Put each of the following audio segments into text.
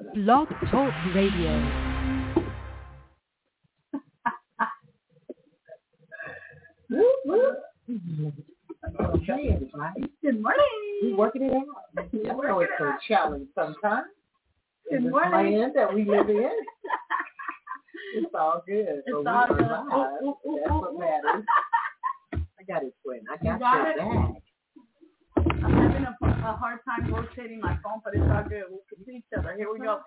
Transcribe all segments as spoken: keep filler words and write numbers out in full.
Blog Talk Radio. Okay, good morning. We're working it out. You know it's a challenge sometimes. Good in this morning. land that we live in. It's all good. It's so all we good. are live. Ooh, ooh, ooh, That's ooh, what ooh. matters. I got it, Quinn. I got, You got your it? bag. I'm having a, a hard time rotating my phone, but it's all good. We'll see each other. Here we go.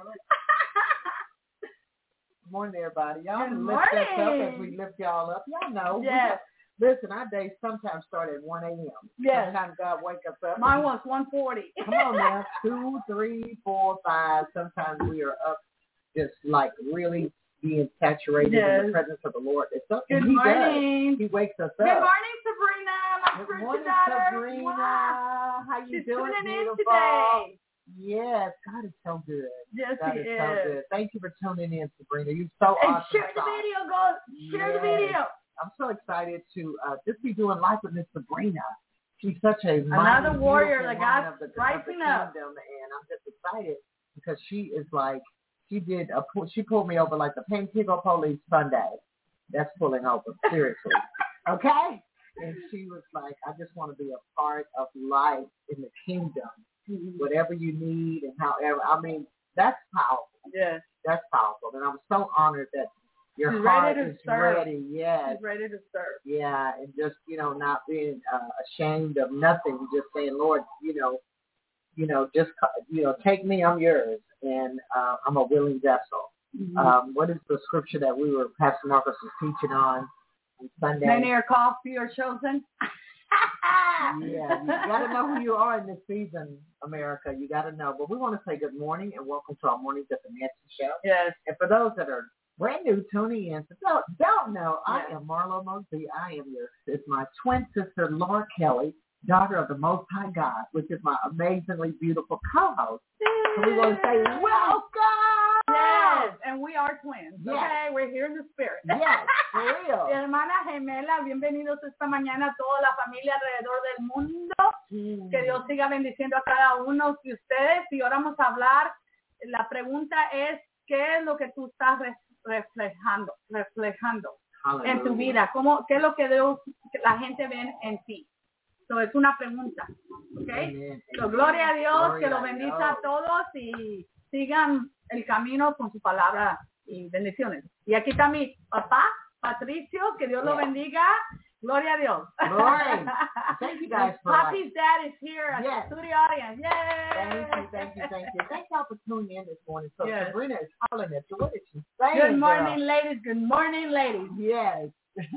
Good morning, everybody. Y'all Good lift us up morning. as we lift y'all up. Y'all know. Yes. We, listen, our days sometimes start at one a.m. Yes. Sometimes God wake us up. Mine was one forty. Come on now. Two, three, four, five. Sometimes we are up just like really being saturated Yes. in the presence of the Lord. It's something Good he morning. does. He wakes us Good up. morning, Sabrina. My Good spiritual morning, daughter. Sabrina. Wow. How you She's doing, tuning in beautiful? today. Yes, God is so good. Yes, God he is is. so good. Thank you for tuning in, Sabrina. You're so And awesome. share the sauce. video, go. Share the Yes. video. I'm so excited to uh, just be doing life with Miss Sabrina. She's such a Another mighty, warrior beautiful that woman God's of the, of the rising up. kingdom, and I'm just excited because she is like she did a pu- she pulled me over like the Pantego police Sunday. That's pulling over, seriously. Okay? And she was like, I just want to be a part of life in the kingdom. Mm-hmm. Whatever you need and however. I mean, that's powerful. Yes. That's powerful. And I'm so honored that your She's heart ready to is serve. ready. Yes. She's ready to serve. Yeah, and just, you know, not being uh, ashamed of nothing, just saying, Lord, you know, you know, just, you know, take me, I'm yours, and uh, I'm a willing vessel. Mm-hmm. Um, what is the scripture that we were, Pastor Marcus was teaching on on Sunday? Many are called, few are chosen. Yeah, you got to know who you are in this season, America. You got to know. But we want to say good morning and welcome to our Mornings at the Nancy Show. Yes. And for those that are brand new tuning in, so don't, don't know, I Yes. am Marlo Mosby. I am your, it's my twin sister, Laura Kelly, daughter of the Most High God, which is my amazingly beautiful co-host. So we want to say welcome. Yes, and we are twins. Yes. Okay, we're here in the spirit. Yes, for real. Hermana gemela, bienvenidos esta mañana a toda la familia alrededor del mundo. Mm. Que Dios siga bendiciendo a cada uno de ustedes. Y ahora vamos a hablar. La pregunta es, ¿qué es lo que tú estás re- reflejando, reflejando en tu vida? ¿Cómo, ¿Qué es lo que Dios, que la gente ve en ti? So, es una pregunta. ¿Okay? Amen. So, gloria a Dios, Gloria que lo a bendiga Dios. a todos y sigan el camino con su palabra y bendiciones. Y aquí está mi papá, Patricio, que Dios lo Yes. bendiga. Gloria a Dios. Glory. Thank you guys for Papi's dad is here at Yes. the studio audience. Yay! Thank you, thank you, thank you. Thank y'all for tuning in this morning. So Yes. Sabrina is hollering at you. What is she saying, Good morning, girl? ladies. Good morning, ladies. Yes.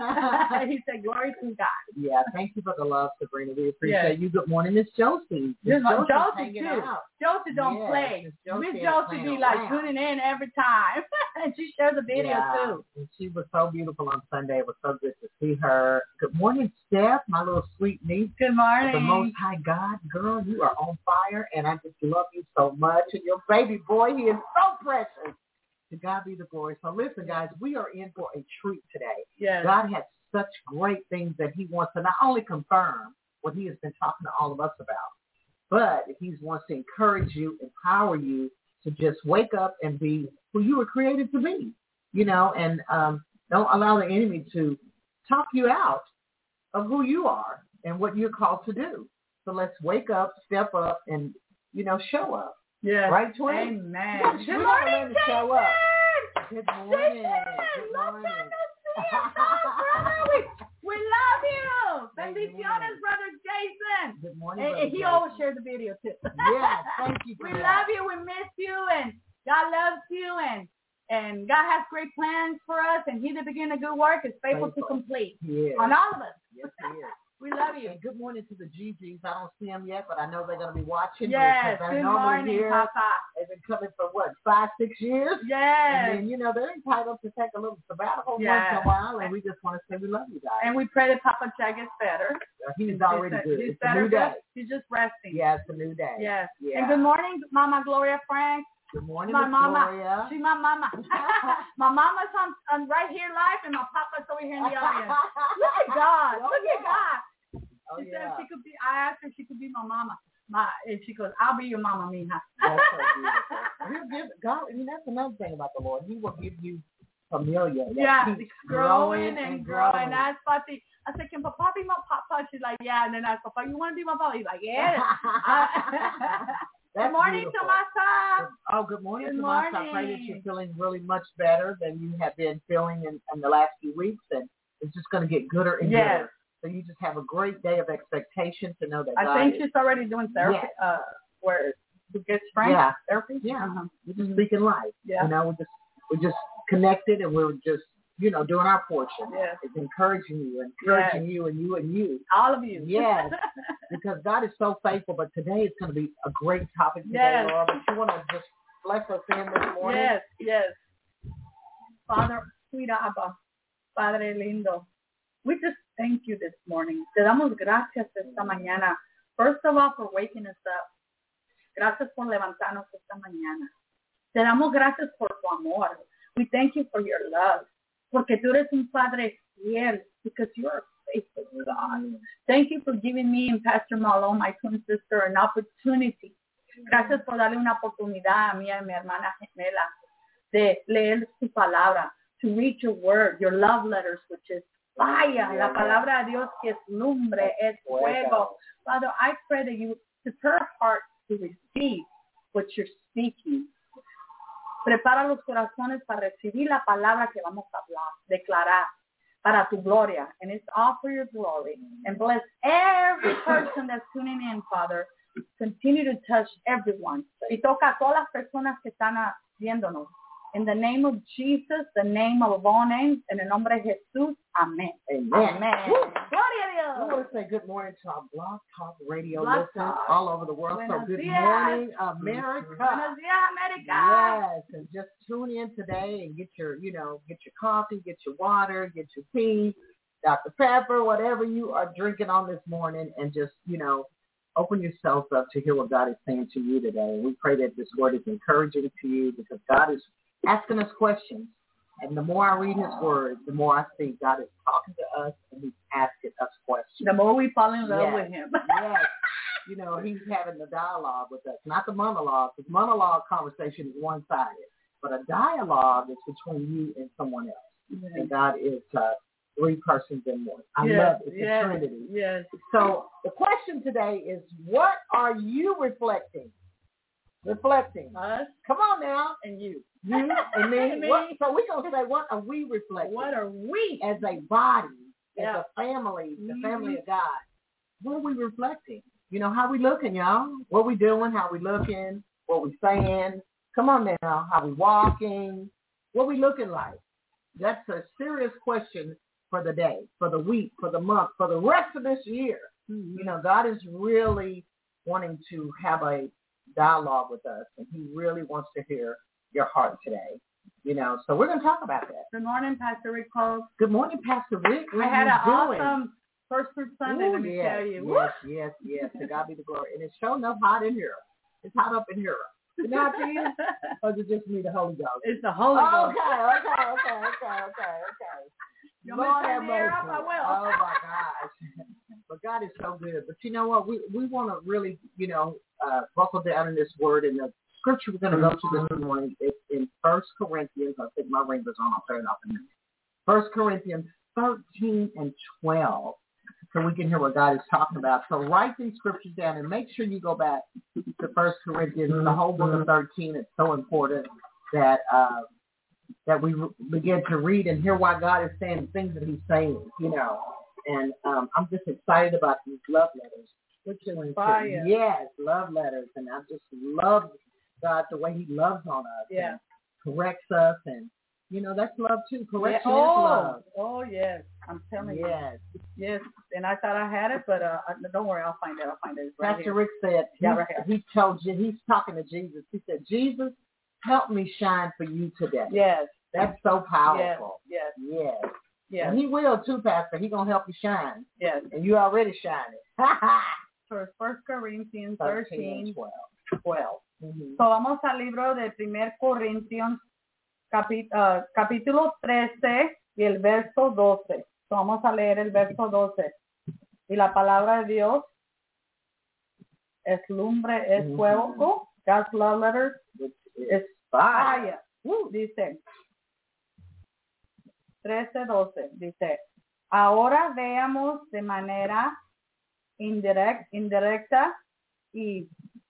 He said, glory to God. Yeah, thank you for the love, Sabrina. We appreciate Yes. you. Good morning, Miss Josie. Miss Just like Josie's Josie, hanging too. out. Josie don't Yes, play. Miss Josie Miss ain't Josie playing be like around. tuning in every time. And she shares the video, yeah. too. And she was so beautiful on Sunday. It was so good to see her. Good morning, Steph, my little sweet niece. Good morning. The Most High God, girl, you are on fire, and I just love you so much. And your baby boy, he is so precious. To God be the glory. So listen, guys, we are in for a treat today. Yes. God has such great things that he wants to not only confirm what he has been talking to all of us about, but he wants to encourage you, empower you to just wake up and be who you were created to be, you know, and um, don't allow the enemy to talk you out of who you are and what you're called to do. So let's wake up, step up, and, you know, show up. Yes. Right, Twin? Amen. Yeah, Good we gotta morning, learn to show up. Jason. Good morning. Jason, Good long morning. time no see you, brother. We, we love you. Thank you. Bendiciones, brother Jason. Good morning, And, Brother and he Jason. always shares the video, too. Yes, thank you for We that. love you. We miss you. And God loves you. And and God has great plans for us. And he that began a good work is faithful, Faithful. to complete Yes. on all of us. Yes, he is. We love you. And good morning to the G Gs. I don't see them yet, but I know they're going to be watching. Yes. because they're Good normally morning, here. Papa. They've been coming for, what, five, six years? Yes. And then, you know, they're entitled to take a little sabbatical Yes. once in a while, and we just want to say we love you guys. And we pray that Papa Jack gets better. He's already He's, good. He's It's a better. new day. He's just resting. Yeah, it's a new day. Yes. Yeah. And good morning, Mama Gloria Frank. Good morning, My Miss mama. Gloria. She's my mama. My mama's on, on right here live, and my papa's over here in the audience. Look at God. Oh, Look yeah. at God. Oh, She yeah. said she could be. I asked her if she could be my mama. My, and she goes, "I'll be your mama, mija." That's so beautiful. He'll God, and that's another thing about the Lord. He will give you familiar. Yeah, keeps growing, growing and and growing. growing. And I asked Papi, I said, can Papa be my papa? She's like, yeah. And then I asked Papa, you want to be my papa? He's like, yeah. Good morning, beautiful. Tomasa. Oh, good morning, Good Tomasa. morning. I pray that you're feeling really much better than you have been feeling in, in the last few weeks, and it's just going to get gooder and yes. gooder. So you just have a great day of expectation to know that I God think is, she's already doing therapy. Yes. Uh, where to get strength Yeah. therapy. Yeah, Uh-huh. we're just speaking life. Yeah. You know, we're just we're just connected, and we're just you know doing our portion. Yes. It's encouraging you, encouraging Yes. you, and you and you. All of you. Yes, because God is so faithful. But today it's going to be a great topic today, Yes. Laura. But you want to just bless us in this morning? Yes, yes. Father, sweet Abba, Padre lindo, we just thank you this morning. Te damos gracias esta mañana. First of all, for waking us up. Gracias por levantarnos esta mañana. Te damos gracias por tu amor. We thank you for your love. Porque tú eres un Padre fiel. Because you are a faithful God. Thank you for giving me and Pastor Malo, my twin sister, an opportunity. Gracias por darle una oportunidad a mí y a mi hermana gemela de leer tu palabra, to read your word, your love letters, which is fire. La palabra de Dios que es lumbre, es fuego. Father, I pray that you prepare our hearts to receive what you're speaking. Prepara los corazones para recibir la palabra que vamos a hablar, declarar para tu gloria. And it's all for your glory. And bless every person that's tuning in, Father. Continue to touch everyone. Y toca a todas las personas que están viéndonos. In the name of Jesus, the name of all names, en el nombre de Jesús, amén. Amen. Amen. Woo. Gloria a Dios. I want to say good morning to our Blog Talk Radio Blog listeners Talk. all over the world. Buenos so good días. morning, America. Buenos días, America. Yes, and just tune in today and get your, you know, get your coffee, get your water, get your tea, Doctor Pepper, whatever you are drinking on this morning, and just, you know, open yourself up to hear what God is saying to you today. And we pray that this word is encouraging to you because God is asking us questions. And the more I read his word, the more I see God is talking to us and he's asking us questions. The more we fall in love yes. with him. Yes. You know, he's having the dialogue with us, not the monologue, because monologue conversation is one-sided. But a dialogue is between you and someone else. Mm-hmm. And God is uh, three persons in one. I yes. love it. It's yes. a Trinity. Yes. So the question today is, what are you reflecting? Reflecting. Us. Come on now. And you. You and me. and me. What, so we're going to say, what are we reflecting? What are we? As a body, yeah. as a family, the mm-hmm. family of God. What are we reflecting? You know, how we looking, y'all? What we doing? How we looking? What we saying? Come on now. How we walking? What we looking like? That's a serious question for the day, for the week, for the month, for the rest of this year. Mm-hmm. You know, God is really wanting to have a dialogue with us, and he really wants to hear your heart today. You know, so we're going to talk about that. Good morning, Pastor Rick Cole. Good morning, Pastor Rick. How I had you an doing? awesome first fruit Sunday, Ooh, let me yes, tell you. Yes, yes, yes. To God be the glory. And it's showing up hot in here. It's hot up in here. Did I tell you? Or is it just me, the Holy Ghost? It's the Holy Ghost. Okay, okay, okay, okay, okay, okay. You Lord have mercy. up, I will. Oh, my gosh. But God is so good. But you know what? We we want to really, you know, uh, buckle down in this word. And the scripture we're going to go to this morning is in First Corinthians. I'll take my ringers on. I'll turn it off in a minute. First Corinthians thirteen and twelve. So we can hear what God is talking about. So write these scriptures down and make sure you go back to First Corinthians, the whole book of thirteen. It's so important that uh, that we re- begin to read and hear why God is saying the things that he's saying, you know. And um, I'm just excited about these love letters. Which are Fire. Yes, love letters. And I just love God, the way he loves on us. Yeah. And corrects us. And, you know, that's love too. Correction yeah. oh, is love. Oh, yes. I'm telling yes. you. Yes. And I thought I had it, but uh, don't worry. I'll find it. I'll find it. It's right Pastor here. Rick said, he, yeah, right here. he told you, he's talking to Jesus. He said, Jesus, help me shine for you today. Yes. That's so powerful. Yes. Yes. Yes. Yes. And he will too, Pastor. He's going to help you shine. Yes. And you already shining. For First Corinthians thirteen, twelve. twelve. Mm-hmm. So vamos al libro de Primer Corintios, capi, uh, capítulo trece y el verso doce. So vamos a leer el verso doce. Y la palabra de Dios es lumbre, es mm-hmm. fuego. God's love letter is is fire. Dice, trece doce, dice, ahora veamos de manera indirect, indirecta y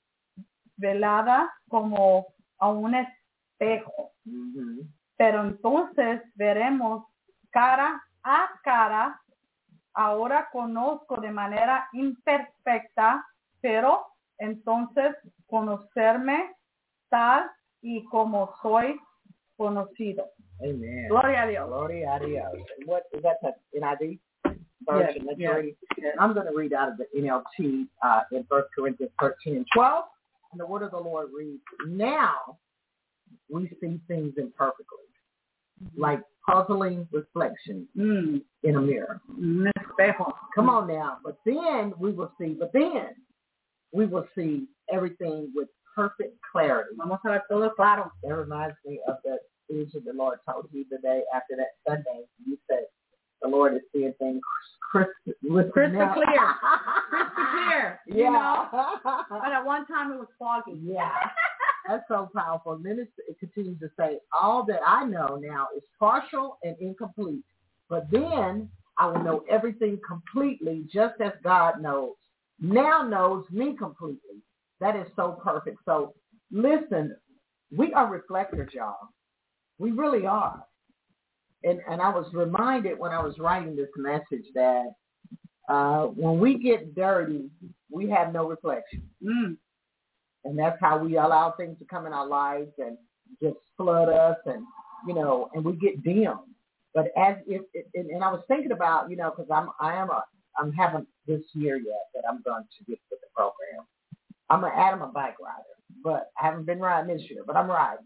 velada como a un espejo. Mm-hmm. Pero entonces veremos cara a cara. Ahora conozco de manera imperfecta, pero entonces conocerme tal y como soy conocido. Amen. Gloria a Dios. Gloria a Dios. And what is that? The N I V version? Yes, That's yes, ready. yes. I'm going to read out of the N L T uh, in First Corinthians thirteen and twelve. And the word of the Lord reads, now we see things imperfectly, like puzzling reflections Mm. in a mirror. Un espejo. Come on now. But then we will see, but then we will see everything with perfect clarity. Vamos a ver todo claro. That reminds me of that vision the Lord told you the day after that Sunday. You said the Lord is seeing things crystal, Crystal now. clear. Crystal clear. You Yeah. know? But at one time it was foggy. Yeah. That's so powerful. And then it, it continues to say, all that I know now is partial and incomplete. But then I will know everything completely, just as God knows. Now knows me completely. That is so perfect. So listen, we are reflectors, y'all. We really are. And and I was reminded when I was writing this message that uh, when we get dirty, we have no reflection. Mm. And that's how we allow things to come in our lives and just flood us, and, you know, and we get dim. But as if, and, and I was thinking about, you know, because I'm, I am a, I'm having this year yet that I'm going to get with the program. I'm an I'm a bike rider, but I haven't been riding this year, but I'm riding.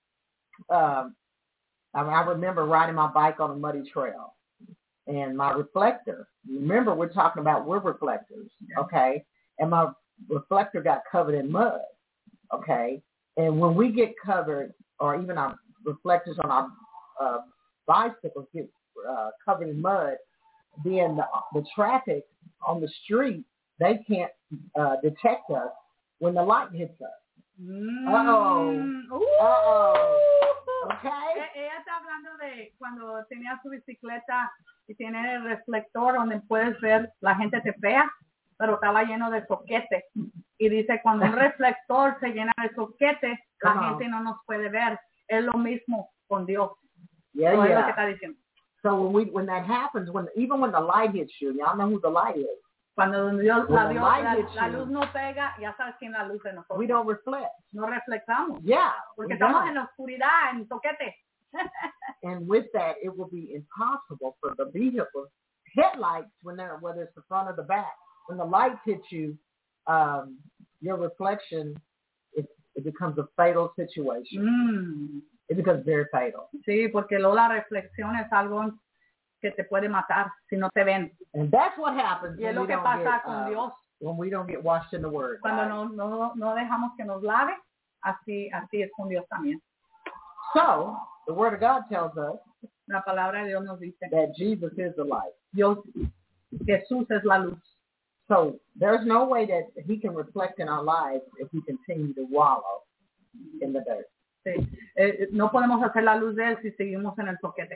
Um, I mean, I remember riding my bike on a muddy trail, and my reflector. Remember, we're talking about we're reflectors, okay? And my reflector got covered in mud, okay? And when we get covered, or even our reflectors on our uh, bicycles get uh, covered in mud, then the, the traffic on the street, they can't uh, detect us when the light hits us. Mm. Uh-oh. Uh, Uh-oh. Okay? Ella está hablando de cuando tenía su bicicleta y tiene el reflector donde puedes ver la gente te vea, pero estaba lleno de soquete. Y dice, cuando un reflector se llena de soquete, la Come on. gente no nos puede ver. Es lo mismo con Dios. Yeah, Eso es lo yeah. que está diciendo. So when we when that happens, when even when the light hits you, y'all know who the light is. Cuando Dios, When la, the Dios light la, hits la you, luz no pega, ya sabes quién la luz de nosotros. we don't reflect. No reflectamos. Yeah. Porque we estamos don't. en la oscuridad, en soquete. And with that, it will be impossible for the vehicle headlights, when they're, whether it's the front or the back, when the lights hit you, um, your reflection, it, it becomes a fatal situation. Mm. It becomes very fatal. Sí, porque luego la reflexión es algo que te puede matar si no te ven. And that's what happens Y es when lo we que don't pasa get, con uh, Dios. when we don't get washed in the Word. Cuando Right? no, no, no dejamos que nos lave, así, así es con Dios también. So, the Word of God tells us La palabra de Dios nos dice, that Jesus is the light. Dios, Jesús es la luz. So there's no way that he can reflect in our lives if we continue to wallow in the dirt. Sí. Eh, no podemos hacer la luz de Él si seguimos en el soquete.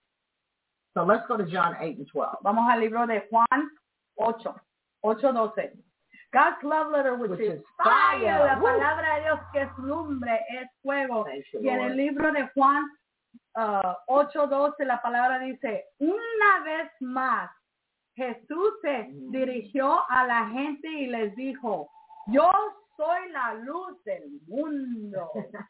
So let's go to John eight and twelve. Vamos al libro de Juan ocho, ocho doce. God's love letter, which, Which is is fire. fire. La Woo. palabra de Dios que es lumbre, es fuego. Thank you, Y en el Lord. libro de Juan uh, ocho doce la palabra dice, una vez más, Jesús se Mm. dirigió a la gente y les dijo, yo soy la luz del mundo.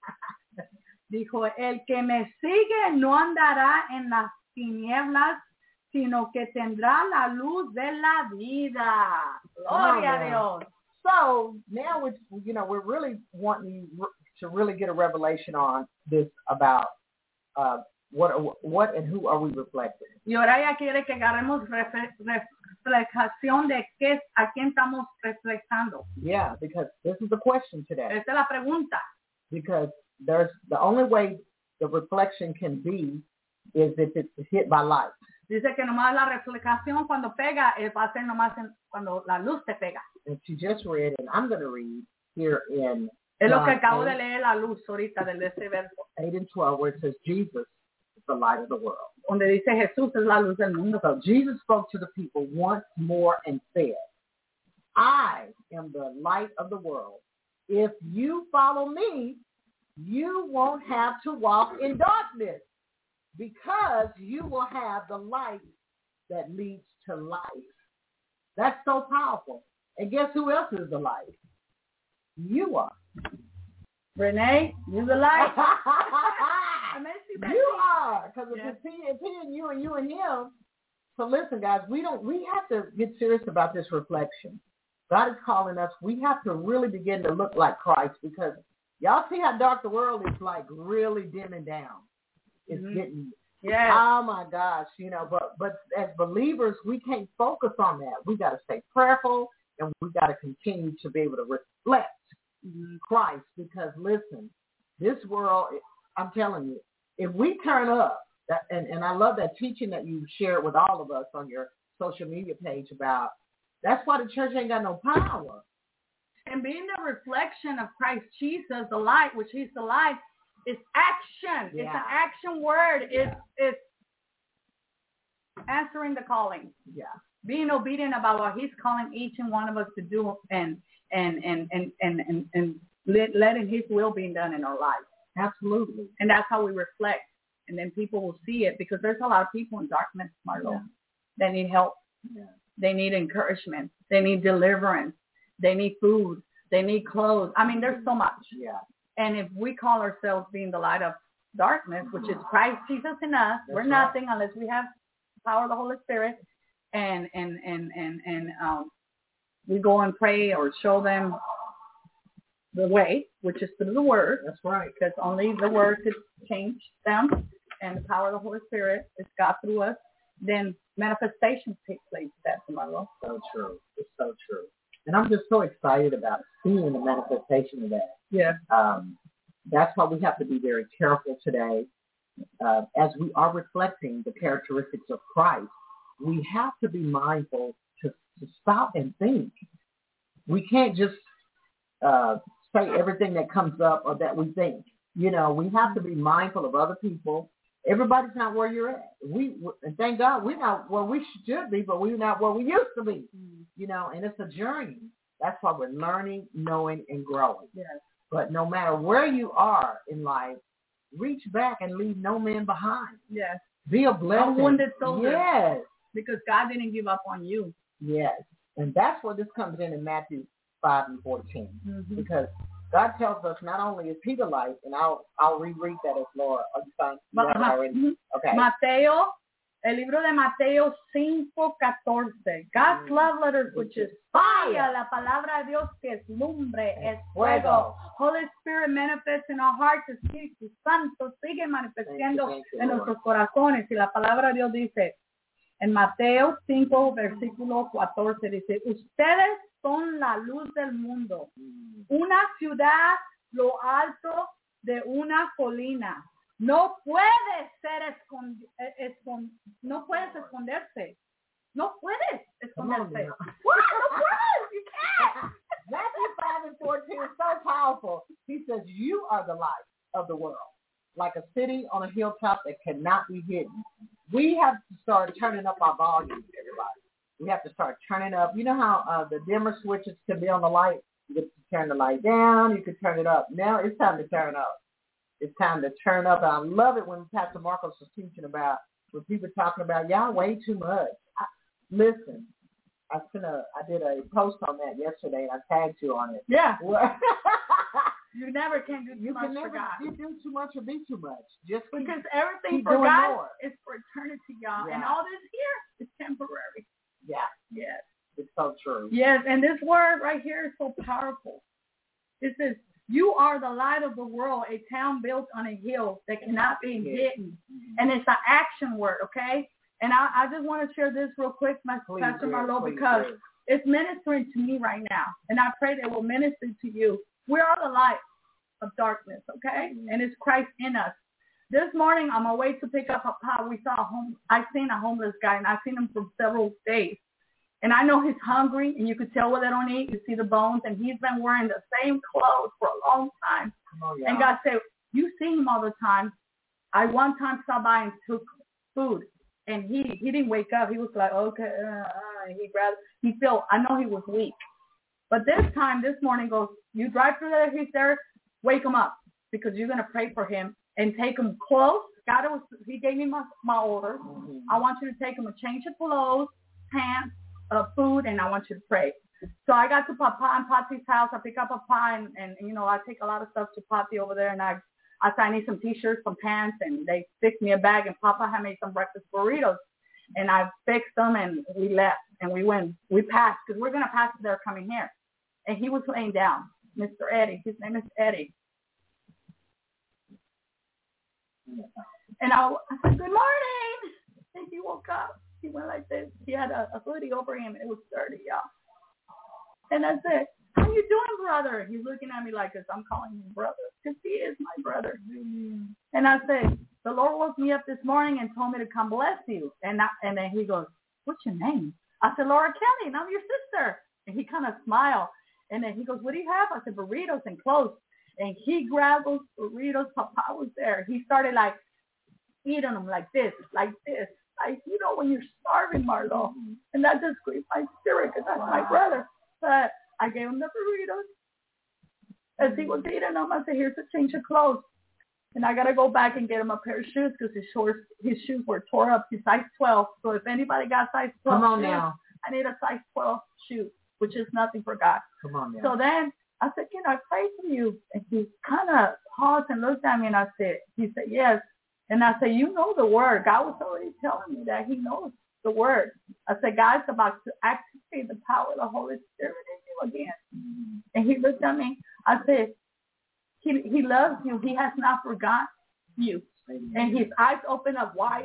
Dijo, el que me sigue no andará en las tinieblas, sino que tendrá la luz de la vida. Gloria a Dios. So now we, you know, we're really wanting to really get a revelation on this about uh, what, what and who are we reflecting. Y ahora ella quiere que agarremos refle- reflejación de qué, a quién estamos reflejando. Yeah, because this is the question today. Esta es la pregunta. Because there's the only way the reflection can be is if it's hit by light. Dice que nomás la reflejación cuando pega eh, va a ser nomás en, cuando la luz te pega. And she just read, and I'm going to read here in Es lo que acabo de leer la luz ahorita de ese verso. eight and twelve, where it says Jesus is the light of the world. Donde dice Jesús es la luz del mundo. So Jesus spoke to the people once more and said, I am the light of the world. If you follow me, you won't have to walk in darkness because you will have the light that leads to life. That's so powerful. And guess who else is the light? You are. Renee, you're the light. You are. Because if Yes. it's he and he and you and you and him. So listen, guys, we don't. We have to get serious about this reflection. God is calling us. We have to really begin to look like Christ because y'all see how dark the world is, like really dimming down. It's Mm-hmm. getting. Yes. Oh my gosh, you know. But but as believers, we can't focus on that. We got to stay prayerful, and we got to continue to be able to reflect Mm-hmm. Christ because listen, this world. I'm telling you, if we turn up, that, and, and I love that teaching that you shared with all of us on your social media page about, that's why the church ain't got no power. And being the reflection of Christ Jesus, the light, which he's the light, is action. Yeah. It's an action word. It's, it's answering the calling. Yeah. Being obedient about what he's calling each and one of us to do and and and and and, and, and let, letting his will be done in our lives. Absolutely. And that's how we reflect. And then people will see it because there's a lot of people in darkness, Marlo. Yeah. They need help. Yeah. They need encouragement. They need deliverance. They need food. They need clothes. I mean, there's so much. Yeah. And if we call ourselves being the light of darkness, which is Christ Jesus in us, That's we're right. nothing unless we have the power of the Holy Spirit. And and and and and um, we go and pray or show them the way, which is through the Word. That's right. Because only the Word could change them, and the power of the Holy Spirit is God through us. Then manifestations take place. That's my love. So true. It's so true. And I'm just so excited about seeing the manifestation of that. Yeah. Um, that's why we have to be very careful today. Uh, as we are reflecting the characteristics of Christ, we have to be mindful to, to stop and think. We can't just uh, say everything that comes up or that we think. You know, we have to be mindful of other people. Everybody's not where you're at. We and thank God we're not where we should be, but we're not where we used to be. Mm. You know, and it's a journey. That's why we're learning, knowing, and growing. Yes. But no matter where you are in life, reach back and leave no man behind. Yes. Be a blessing. A wounded soldier. Yes. Because God didn't give up on you. Yes. And that's where this comes in in Matthew five and fourteen. Mm-hmm. Because God tells us not only is he the light, and I'll I'll reread that as Laura. Are you fine? You have it already? Mm-hmm. Okay. Mateo, el libro de Mateo cinco catorce. God's Mm. love letter, which is fire. La palabra de Dios que es lumbre, es fuego. Holy Spirit manifests in our hearts. Espíritu Santo sigue manifestando thank you, en Lord. nuestros corazones. Y la palabra de Dios dice, en Mateo cinco, versículo catorce, dice, ustedes son la luz del mundo. Una ciudad lo alto de una colina. No puede ser escond- escond- no puedes esconderse. No puedes esconderse. What? No puedes. You can't. Matthew five and fourteen is so powerful. He says, you are the light of the world, like a city on a hilltop that cannot be hidden. We have to start turning up our volume, everybody. We have to start turning up. You know how uh, the dimmer switches can be on the light? You could turn the light down. You could turn it up. Now it's time to turn up. It's time to turn up. And I love it when Pastor Marcos was teaching about, when people talking about, y'all way too much. I, listen, I sent a, I did a post on that yesterday, and I tagged you on it. Yeah. You never can do too you much can never for God. you do too much or be too much. Just keep, Because everything keep for doing God more. is for eternity, y'all. Yeah. And all this here is temporary. Yeah, Yes. it's so true. Yes, and this word right here is so powerful. It says, you are the light of the world, a town built on a hill that cannot be hidden. Mm-hmm. And it's an action word, okay? And I, I just want to share this real quick, my Please Pastor do, Marlo, please because do. it's ministering to me right now. And I pray that it will minister to you. We are the light of darkness, okay? Mm-hmm. And it's Christ in us. This morning, on my way to pick up a pot, we saw a home. I seen a homeless guy, and I've seen him for several days. And I know he's hungry, and you could tell what they don't eat. You see the bones, and he's been wearing the same clothes for a long time. Oh, yeah. And God said, you see him all the time. I one time stopped by and took food, and he, he didn't wake up. He was like, okay, uh, uh, he grabbed, he felt, I know he was weak. But this time, this morning goes, you drive through there, he's there, wake him up, because you're going to pray for him and take him close. God was, he gave me my, my order. Mm-hmm. I want you to take him a change of clothes, pants, uh, food, and I want you to pray. So I got to Papa and Patsy's house. I pick up Papa, and, and, you know, I take a lot of stuff to Patsy over there, and I I said, I need some T-shirts, some pants, and they fixed me a bag, and Papa had made some breakfast burritos, and I fixed them, and we left, and we went, we passed, because we're going to pass there coming here. And he was laying down, Mister Eddie. His name is Eddie. And I, I said, good morning. And he woke up. He went like this. He had a, a hoodie over him. It was dirty, y'all. And I said, how you doing, brother? He's looking at me like this. I'm calling him brother because he is my brother. Mm-hmm. And I said, the Lord woke me up this morning and told me to come bless you. And I, and then he goes, what's your name? I said, Laura Kelly, and I'm your sister. And he kind of smiled. And then he goes, what do you have? I said, burritos and clothes. And he grabbed those burritos. Papa was there. He started like eating them like this, like this. Like, you know, when you're starving, Marlo. Mm-hmm. And that just grieved my spirit because that's wow. my brother. But I gave him the burritos. As he was eating them, I said, here's a change of clothes. And I got to go back and get him a pair of shoes because his, shorts, his shoes were tore up. He's size twelve. So if anybody got size twelve Come on shoes, now. I need a size twelve shoe, which is nothing for God. Come on now. So then I said, can I pray for you? And he kind of paused and looked at me, and I said, he said, yes. And I said, you know the word. God was already telling me that he knows the word. I said, God's about to activate the power of the Holy Spirit in you again. Mm-hmm. And he looked at me. I said, he he loves you. He has not forgotten you. Mm-hmm. And his eyes opened up wider.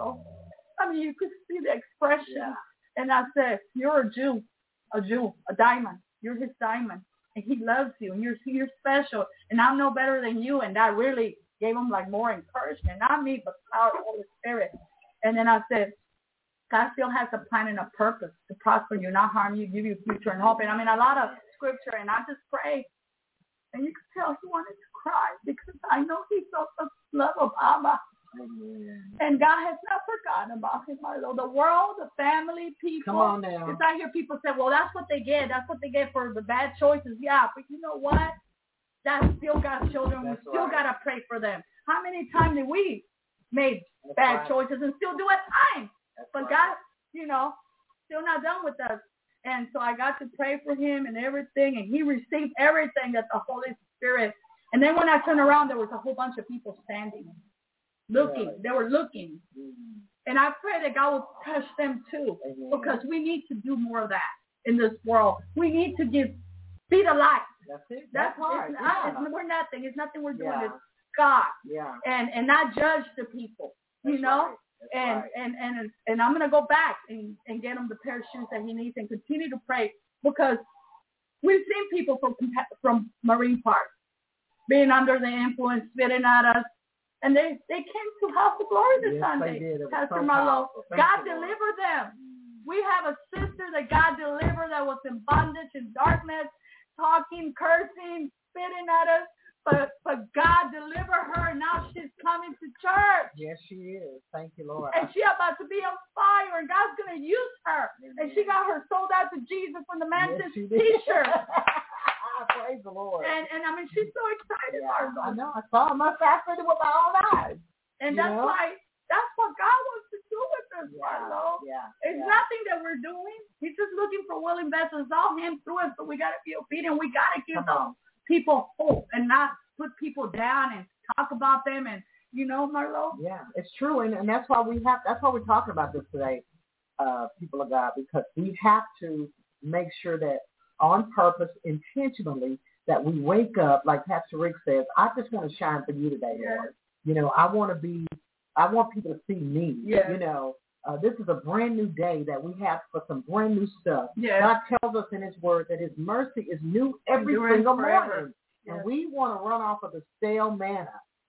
I mean, you could see the expression. Yeah. And I said, you're a Jew, a Jew, a diamond. You're his diamond. And he loves you. And you're, you're special. And I'm no better than you. And that really gave him like more encouragement. Not me, but the power of the Holy Spirit. And then I said, God still has a plan and a purpose to prosper you, not harm you, give you future and hope. And I mean, a lot of scripture, and I just pray. And you could tell he wanted to cry because I know he felt the love of Abba. Amen. And God has not forgotten about him, my Lord. The world, the family, people. Come on now. Because I hear people say, well, that's what they get. That's what they get for the bad choices. Yeah, but you know what? That's still God's children. That's we still right. got to pray for them. How many times did we make that's bad right. choices and still do at times? That's but right. God, you know, still not done with us. And so I got to pray for him and everything, and he received everything that the Holy Spirit. And then when I turned around, there was a whole bunch of people standing, looking. Yeah. They were looking. Mm-hmm. And I pray that God will touch them too, mm-hmm. because we need to do more of that in this world. We need to give, be the light. That's it. That's, That's hard. It's, yeah. it's, we're nothing. It's nothing we're doing. Yeah. It's God. Yeah. And and not judge the people, That's you know. Right. And, right. and and and I'm gonna go back and, and get him the pair of shoes that he needs and continue to pray, because we've seen people from from Marine Park being under the influence, spitting at us, and they, they came to House of Glory this yes, Sunday. Pastor so Marlo, God delivered them. We have a sister that God delivered that was in bondage and darkness, talking, cursing, spitting at us. But but God delivered her, and now she's coming to church. Yes, she is. Thank you, Lord. And she's about to be on fire, and God's going to use her. Amen. And she got her sold out to Jesus from the Mantis yes, T-shirt. Praise the Lord. And and I mean, she's so excited. Yeah, I know. I saw her myself with my own eyes. And that's know? why, that's what God wants to do with us, yeah, Marlo. Yeah, it's yeah. nothing that we're doing. He's just looking for willing vessels. It's all him through us, but we got to be obedient. We got to give them people hope and not put people down and talk about them. And, you know, Marlo? Yeah, it's true. And, and that's why we have, that's why we're talking about this today, uh, people of God, because we have to make sure that on purpose, intentionally, that we wake up, like Pastor Rick says, I just want to shine for you today, yes. Lord. You know, I want to be, I want people to see me. Yes. You know, uh, this is a brand new day that we have for some brand new stuff. Yes. God tells us in his word that his mercy is new every Endurance single forever. morning. Yes. And we want to run off of the stale manna.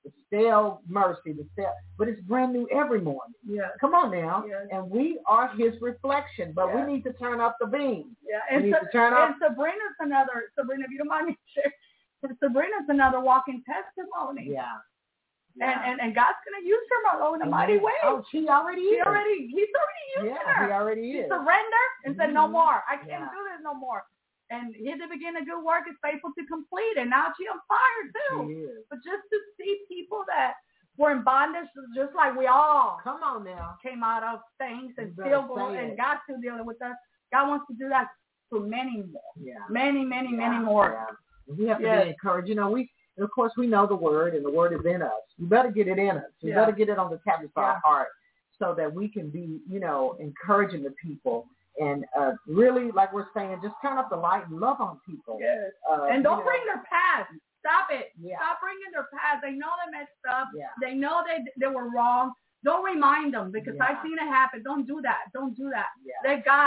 the stale mercy, the stale, but it's brand new every morning. Yeah. Come on now. Yes. And we are his reflection, but yes. we need to turn up the beam. Yeah. We And, need so, to turn up. and Sabrina's another, Sabrina, if you don't mind me sharing, Sabrina's another walking testimony. Yeah. And, yeah. and and God's going to use her Marlo in a mighty way. Oh, she already she is. Already, he's already using yeah, her. he already she is. surrendered and mm-hmm. said, no more. I can't yeah. do this no more. And he that began a good work is faithful to complete. And now she's on fire, too. She is. But just to see people that were in bondage, just like we all Come on now. came out of things and you still go, and God's still dealing with us. God wants to do that for many more. Yeah. Many, many, yeah. many more. Yeah. We have to yes. be encouraged. You know, we, and of course, we know the word, and the word is in us. We better get it in us. We yeah. better get it on the tablets of yeah. our heart so that we can be, you know, encouraging the people. And uh, really, like we're saying, just turn up the light and love on people. Yes. Uh, and don't you know, bring their past. Stop it. Yeah. Stop bringing their past. They know they messed up. Yeah. They know they they were wrong. Don't remind them because Yeah. I've seen it happen. Don't do that. Don't do that. Yeah. Let God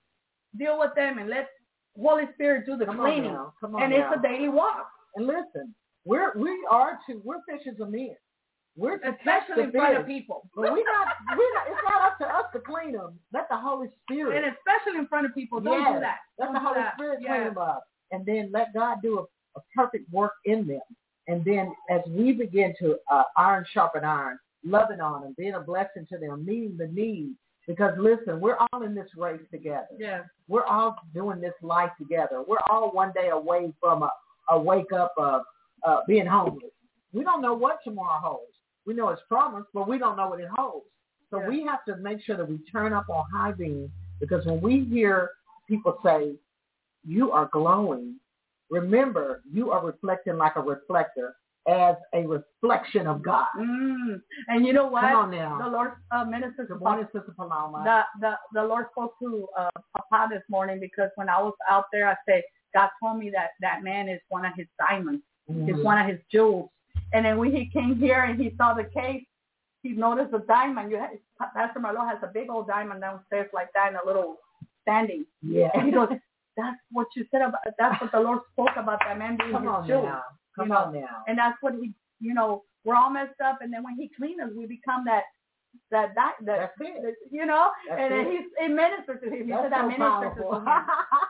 deal with them and let Holy Spirit do the Come cleaning. On Come on and now. it's a daily walk. And listen, we're we are too. We're fishers of men. We're especially in front of people. But we not. We not. It's not up to us to clean them. Let the Holy Spirit. And especially in front of people, don't yes, do that. Let don't the Holy that. Spirit yes. clean them up, and then let God do a, a perfect work in them. And then as we begin to uh, iron sharpen iron, loving on them, being a blessing to them, meeting the need. Because listen, we're all in this race together. Yes. We're all doing this life together. We're all one day away from a, a wake up of uh, being homeless. We don't know what tomorrow holds. We know it's promised, but we don't know what it holds. So yes. we have to make sure that we turn up on high beam, because when we hear people say, you are glowing, remember, you are reflecting like a reflector as a reflection of God. Mm. And you know what? Come on now. The Lord uh, ministers Good morning, Sister Paloma. The, the, the Lord spoke to uh, Papa this morning, because when I was out there, I said, God told me that that man is one of his diamonds. Mm-hmm. It's one of his jewels. And then when he came here and he saw the case, he noticed the diamond. You had, Pastor Marlo has a big old diamond downstairs like that in a little standing. Yeah. And he goes, that's what you said about, that's what the Lord spoke about that man being Come his on jewel. now. Come you know? on now. And that's what he, you know, we're all messed up. And then when he cleans us, we become that, that, that, that that's it. That, you know, that's and it. then he's, it ministered to him. He that's said that so ministered powerful. to him.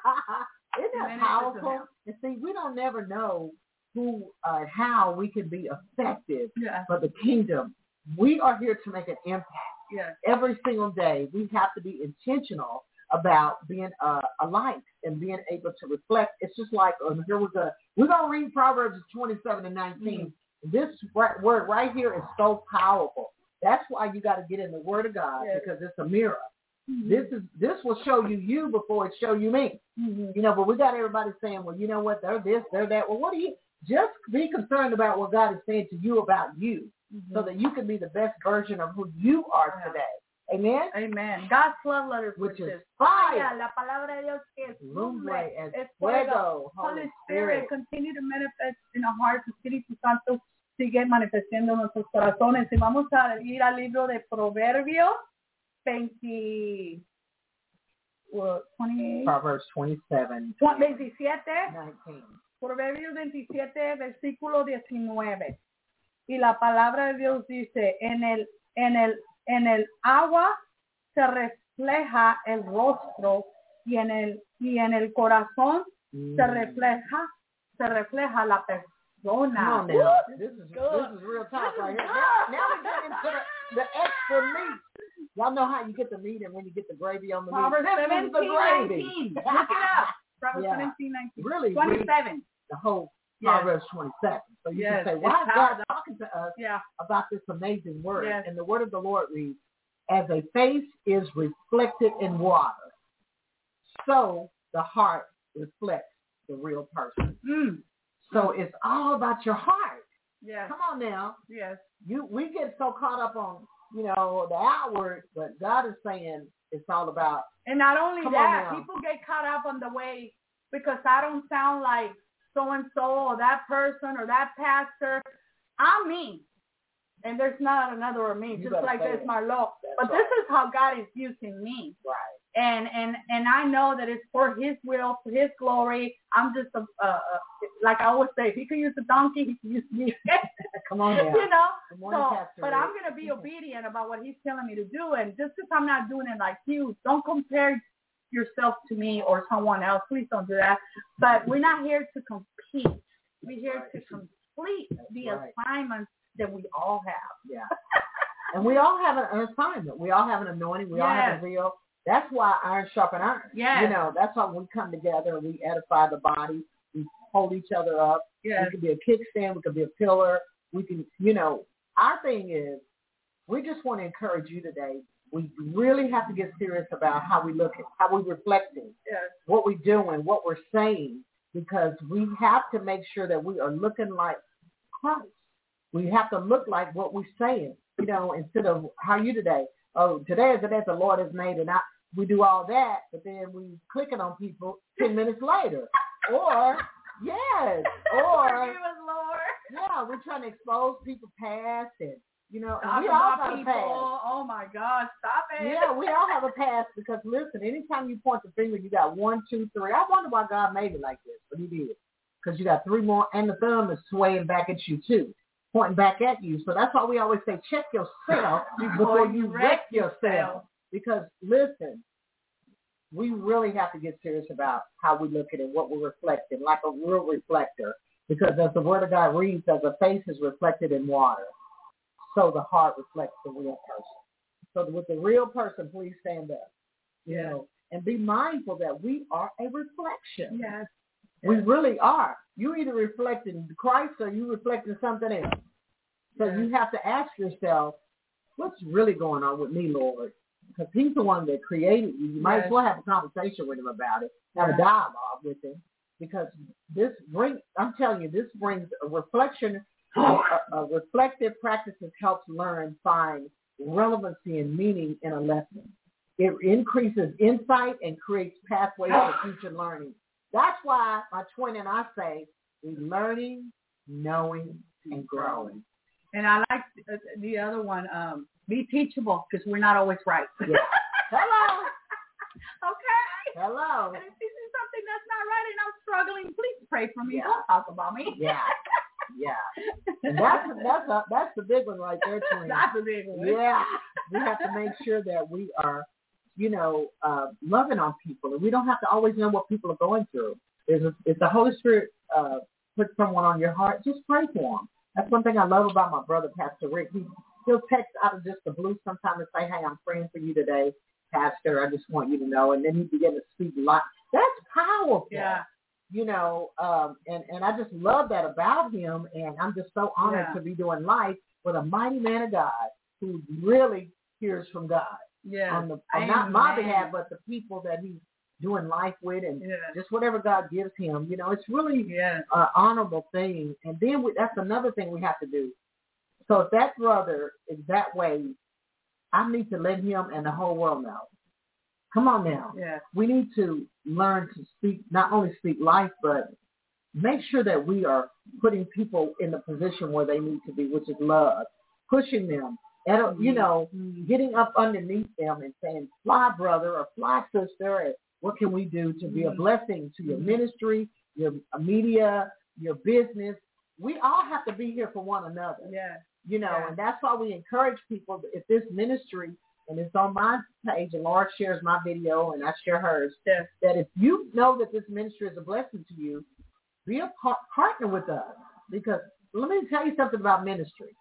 Isn't that powerful? And see, we don't never know who, uh, how we can be effective yeah. for the kingdom. We are here to make an impact. Yeah. Every single day, we have to be intentional about being uh, a light and being able to reflect. It's just like, um, here was a, we're going to read Proverbs twenty-seven and nineteen. Mm-hmm. This right, word right here is so powerful. That's why you got to get in the Word of God, yes. because it's a mirror. Mm-hmm. This is this will show you you before it show you me. Mm-hmm. You know, but we got everybody saying, well, you know what, they're this, they're that. Well, what do you, just be concerned about what God is saying to you about you, mm-hmm. so that you can be the best version of who you are yeah. today. Amen? Amen. God's love letters, which, which is fire. La palabra de Dios que es lumbre, es fuego. Holy Spirit, continue to manifest in our hearts. Espíritu Santo sigue manifestando en nuestros corazones. Y vamos a ir al libro de Proverbios veinte, well, twenty-eight. Proverbs twenty-seven. veintisiete. nineteen. Proverbios veintisiete, versículo diecinueve. Y la palabra de Dios dice, en el, en el, en el agua se refleja el rostro, y en el, y en el corazón mm. se refleja, se refleja la persona. Come on now. This is good. This is real talk right here. Now, now we get into the, the extra meat. Y'all know how you get the meat and when you get the gravy on the meat. Proverbs seventeen nineteen. Look it up. Proverbs yeah. seventeen nineteen. Really? twenty-seven. The whole yes. Proverbs twenty-seven. So you yes. can say, why is God powerful. talking to us yeah. about this amazing word? Yes. And the word of the Lord reads, as a face is reflected in water, so the heart reflects the real person. Mm. So it's all about your heart. Yes. Come on now. Yes. You we get so caught up on, you know, the outward, but God is saying it's all about. And not only Come that, people get caught up on the way, because I don't sound like so and so or that person or that pastor. I'm me. And there's not another of me, you just like this, Marlo. But right. this is how God is using me. Right. And and and I know that it's for His will, for His glory. I'm just a, uh, like I always say, if He can use a donkey, He can use me. Come on now. You know? Morning, so, Pastor but Rick. I'm going to be obedient about what he's telling me to do. And just because I'm not doing it like you, don't compare yourself to me or someone else. Please don't do that. But we're not here to compete. We're here to complete the right. assignments that we all have. Yeah. And we all have an assignment. We all have an anointing. We yes. all have a zeal. That's why iron sharpen iron. Yes. You know, that's why we come together and we edify the body. We hold each other up. Yes. We could be a kickstand. We could be a pillar. We can, you know, our thing is we just want to encourage you today. We really have to get serious about how we look at, how we're reflecting, yes. what we're doing, what we're saying, because we have to make sure that we are looking like Christ. We have to look like what we're saying, you know, instead of how you today. Oh, today is the day the Lord has made, and I, we do all that, but then we clicking on people ten minutes later. Or, yes, or, yeah, we're trying to expose people's past, and, you know, and we all have a past. Oh, my God, stop it. Yeah, we all have a past because, listen, anytime you point the finger, you got one, two, three. I wonder why God made it like this, but he did. Because you got three more, and the thumb is swaying back at you, too. Pointing back at you. So that's why we always say check yourself before you wreck yourself. Because, listen, we really have to get serious about how we look at it, what we're reflecting, like a real reflector. Because as the Word of God reads, as a face is reflected in water, so the heart reflects the real person. So with the real person, please stand up, you yes. know, and be mindful that we are a reflection. Yes. We really are. You either reflecting Christ or you reflecting something else. So yeah. you have to ask yourself, what's really going on with me, Lord? Because he's the one that created you. You might yes. as well have a conversation with him about it, have yeah. a dialogue with him. Because this brings, I'm telling you, this brings a reflection, a, a reflective practices helps learn, find relevancy and meaning in a lesson. It increases insight and creates pathways for future learning. That's why my twin and I say, we're learning, knowing, and growing. And I like the other one, um, be teachable, because we're not always right. Yeah. Hello. Okay. Hello. And if you see something that's not right and I'm struggling, please pray for me. Yeah. Don't talk about me. Yeah. Yeah. And that's, that's, a, that's the big one right there, twin. That's the big one. Yeah. We have to make sure that we are, you know, uh, loving on people. And we don't have to always know what people are going through. There's a, if the Holy Spirit uh, puts someone on your heart, just pray for them. That's one thing I love about my brother, Pastor Rick. He, he'll text out of just the blue sometime and say, hey, I'm praying for you today, Pastor. I just want you to know. And then he begin to speak life. That's powerful. Yeah. You know, um, and, and I just love that about him. And I'm just so honored yeah. to be doing life with a mighty man of God who really hears from God. Yeah. On the, on not my behalf, but the people that he's doing life with, and yeah. just whatever God gives him. You know, it's really yeah. an honorable thing. And then we, that's another thing we have to do. So if that brother is that way, I need to let him and the whole world know. Come on now. Yeah. We need to learn to speak, not only speak life, but make sure that we are putting people in the position where they need to be, which is love, pushing them. And, you know, getting up underneath them and saying, fly brother or fly sister, and what can we do to be a blessing to your ministry, your media, your business? We all have to be here for one another. Yeah. You know, yeah. and that's why we encourage people, if this ministry, and it's on my page, and Laura shares my video, and I share hers, yeah. that if you know that this ministry is a blessing to you, be a par- partner with us. Because let me tell you something about ministry.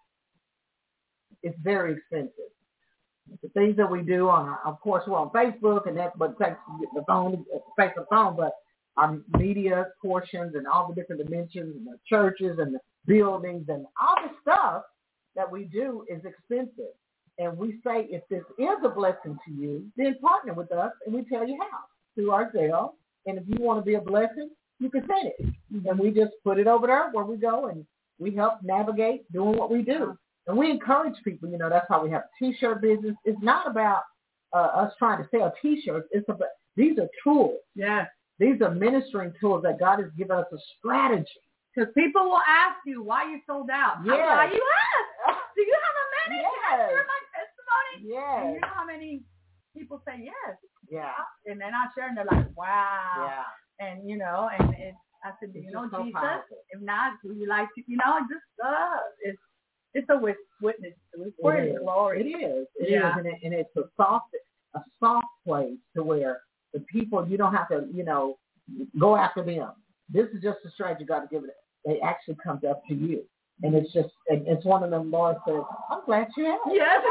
It's very expensive. The things that we do on, our, of course, we're on Facebook, and that's what takes the phone, takes the phone, but our media portions and all the different dimensions and the churches and the buildings and all the stuff that we do is expensive. And we say, if this is a blessing to you, then partner with us, and we tell you how, through our Zelle. And if you want to be a blessing, you can send it. Mm-hmm. And we just put it over there where we go, and we help navigate doing what we do. And we encourage people, you know, that's why we have a T-shirt business. It's not about uh, us trying to sell T-shirts. It's about, these are tools. Yeah. These are ministering tools that God has given us a strategy. Because people will ask you why you sold out. Yes. Why you ask? Do you have a minute? Yes. Can I share my testimony? Yes. And you know how many people say yes. Yeah. And then I share, and they're like, wow. Yeah. And, you know, and it, I said, do you know so Jesus? Powerful. If not, do you like to, you know, just uh, it's it's a witness for His glory. It is. It yeah. is, and, it, and it's a soft, a soft place to where the people, you don't have to, you know, go after them. This is just a strategy God has given it. They actually come up to you, and it's just, and it's one of them. Lord says, "I'm glad you have." Yes.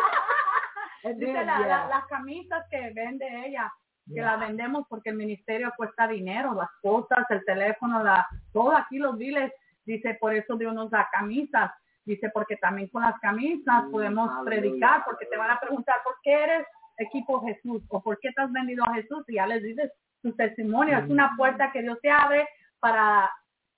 And Dice then, la, yeah. la, las camisas que vende ella, que Yeah. las vendemos porque el ministerio cuesta dinero, las cosas, el teléfono, la, todo aquí los biles. Dice, por eso Dios nos da camisas. Dice, porque también con las camisas Mm, podemos hallelujah, predicar, porque hallelujah. te van a preguntar, ¿por qué eres equipo Jesús? ¿O por qué te has vendido a Jesús? Y ya les dices tu testimonio. Mm. Es una puerta que Dios te abre para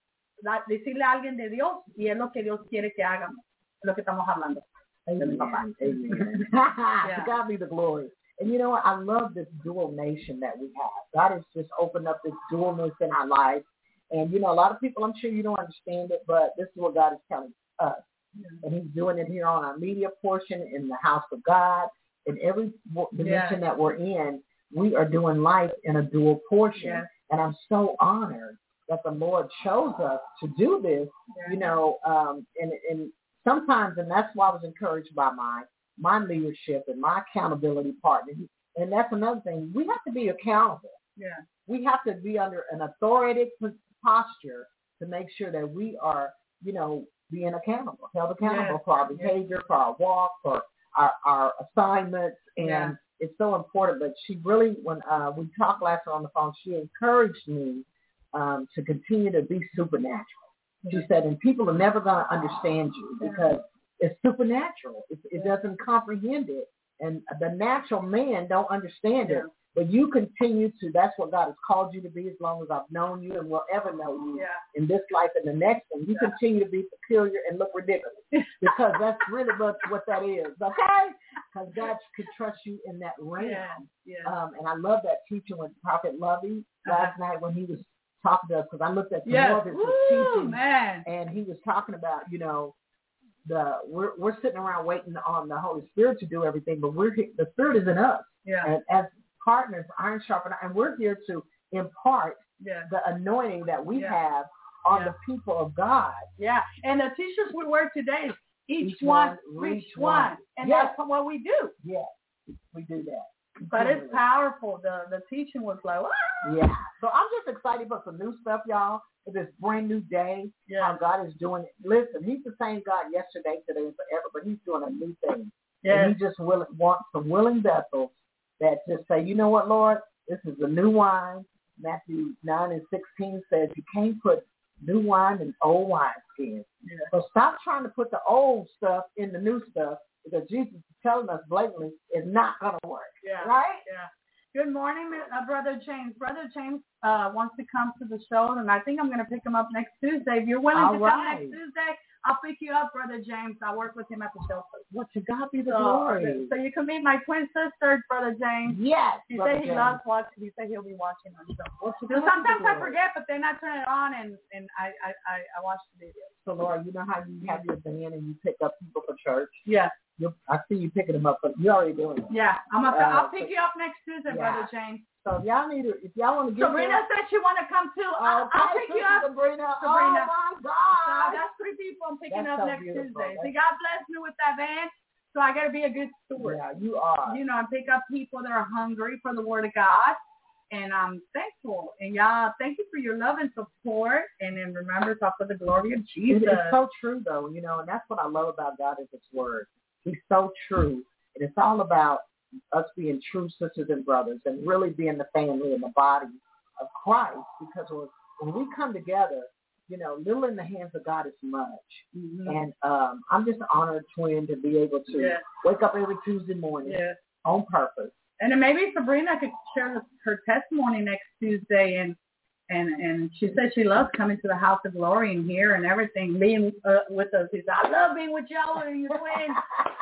da, decirle a alguien de Dios, y es lo que Dios quiere que hagamos, es lo que estamos hablando. Amen. Amen. Amen. Yeah. To God be the glory. And you know what? I love this dual nation that we have. God has just opened up this dualness in our life. And, you know, a lot of people, I'm sure you don't understand it, but this is what God is telling us. Yeah. And He's doing it here on our media portion, in the house of God, in every dimension yeah. that we're in. We are doing life in a dual portion. Yeah. And I'm so honored that the Lord chose us to do this, yeah. you know, um, and, and sometimes, and that's why I was encouraged by my my leadership and my accountability partner. And that's another thing. We have to be accountable. Yeah. We have to be under an authoritative posture to make sure that we are, you know, being accountable, held accountable yeah. for our behavior, yeah. for our walk, for our, our assignments. And yeah. it's so important. But she really, when uh, we talked last night on the phone, she encouraged me um, to continue to be supernatural. She said, and people are never going to understand you because it's supernatural. It, it doesn't comprehend it. And the natural man don't understand yeah. it. But you continue to, that's what God has called you to be as long as I've known you and will ever know you yeah. in this life and the next one. You yeah. continue to be peculiar and look ridiculous because that's really what, what that is. Okay? Because God can trust you in that realm. Yeah. Yeah. Um, and I love that teaching with Prophet Lovey last uh-huh. night when he was talking to us, because I looked at some yes. more of his Woo, teaching, man. and he was talking about, you know, the we're we're sitting around waiting on the Holy Spirit to do everything, but we're the Spirit is in us, yeah. and as partners, iron sharpen iron, and we're here to impart yeah. the anointing that we yeah. have on yeah. the people of God. Yeah, and the t-shirts we wear today is each, each one, one reach one, one, and yes. that's what we do. Yes, we do that. But it's powerful. The the teaching was like, ah! Yeah. So I'm just excited about some new stuff, y'all. For this brand new day, yeah. how God is doing it. Listen, He's the same God yesterday, today, and forever, but He's doing a new thing. Yeah. And He just will, wants some willing vessels that just say, you know what, Lord, this is the new wine. Matthew nine and sixteen says you can't put new wine in old wineskins. Yeah. So stop trying to put the old stuff in the new stuff, because Jesus is telling us blatantly it's not going to work. Yeah. Right? Yeah. Good morning, uh, Brother James. Brother James uh, wants to come to the show, and I think I'm going to pick him up next Tuesday. If you're willing All to right. come next Tuesday, I'll pick you up, Brother James. I work with him at the show. Well, to God be the so, glory. So you can meet my twin sister, Brother James. Yes. He Brother said he James. loves watching. He said he'll be watching our show. Well, so sometimes I forget, but then I turn it on and, and I, I, I, I watch the video. So, Laura, you know how you have your band and you pick up people for church? Yeah. You're, I see you picking them up, but you're already doing it. Yeah. I'm a, uh, I'll pick so, you up next Tuesday, yeah. Brother James. So if y'all need to, if y'all want to get Sabrina there, said she want to come too. I'll, okay, I'll pick you up. Sabrina. Sabrina. Oh, my God. So that's three people I'm picking that's up so next beautiful. Tuesday. That's See, God bless me with that van, so I got to be a good steward. Yeah, you are. You know, I pick up people that are hungry for the Word of God, and I'm thankful. And y'all, thank you for your love and support. And then remember, it's all for the glory of Jesus. It's so true, though, you know, and that's what I love about God is His Word. He's so true. And it's all about us being true sisters and brothers and really being the family and the body of Christ, because when we come together, you know, little in the hands of God is much. Mm-hmm. And um, I'm just honored, twin, to be able to yeah. wake up every Tuesday morning yeah. on purpose. And then maybe Sabrina could share her testimony next Tuesday, and and and she said she loves coming to the house of glory and here and everything, being uh, with us. She said, I love being with y'all and your twins.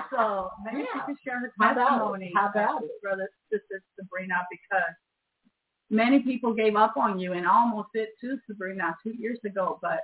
So maybe yeah. she could share her testimony. How about it? Brother, sister Sabrina, because many people gave up on you, and I almost did too, Sabrina, two years ago, but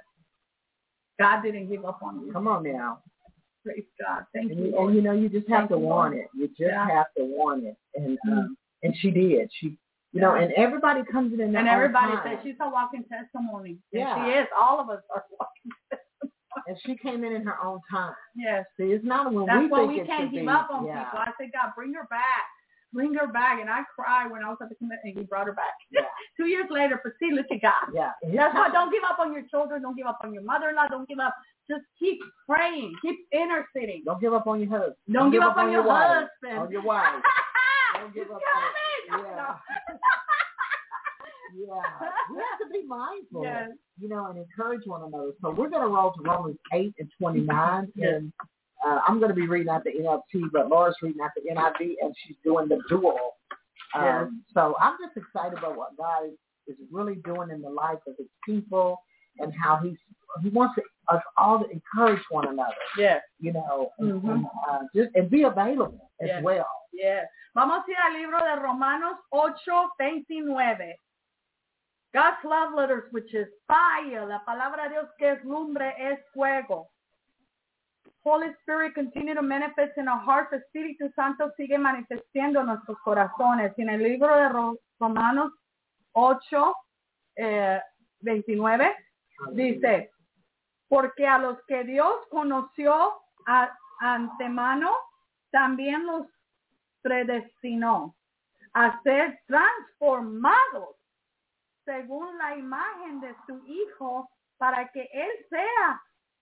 God didn't give up on you. Come on now. Praise God. Thank and you. you. And, you know, you just have Thank to you, want Lord. it. You just yeah. have to want it. And mm-hmm. um, and she did. She, you know, and everybody comes in and everybody says she's a walking testimony. And yeah. she is. All of us are walking testimony. And she came in in her own time. Yes. See, it's not when That's we why think we it can't should give be. up on yeah. people. I said, God, bring her back. Bring her back. And I cried when I was at the commitment and he brought her back. Yeah. Two years later, but see, look at God. Yeah. That's why don't give up on your children. Don't give up on your mother-in-law. Don't give up. Just keep praying. Keep interceding. Don't give up on your husband. Don't, don't give, give up, up on, on your, your husband. On your wife. Don't give up on yeah. Yeah. We have to be mindful. Yes. You know, and encourage one another. So we're going to roll to Romans eight and twenty-nine. Yes. And uh, I'm going to be reading out the N L T, but Laura's reading out the N I V, and she's doing the dual. Um, yes. So I'm just excited about what God is, is really doing in the life of his people and how he's, he wants us all to encourage one another. Yes. You know, mm-hmm. and, uh, just, and be available as yes. well. Yes. Vamos a ir al libro de Romanos ocho veintinueve. God's love letters, which is fire. La palabra de Dios que es lumbre, es fuego. Holy Spirit continue to manifest in our hearts. Espíritu Santo sigue manifestando en nuestros corazones. En el libro de Romanos ocho veintinueve dice, porque a los que Dios conoció a antemano, también los predestinó a ser transformados según la imagen de su Hijo, para que Él sea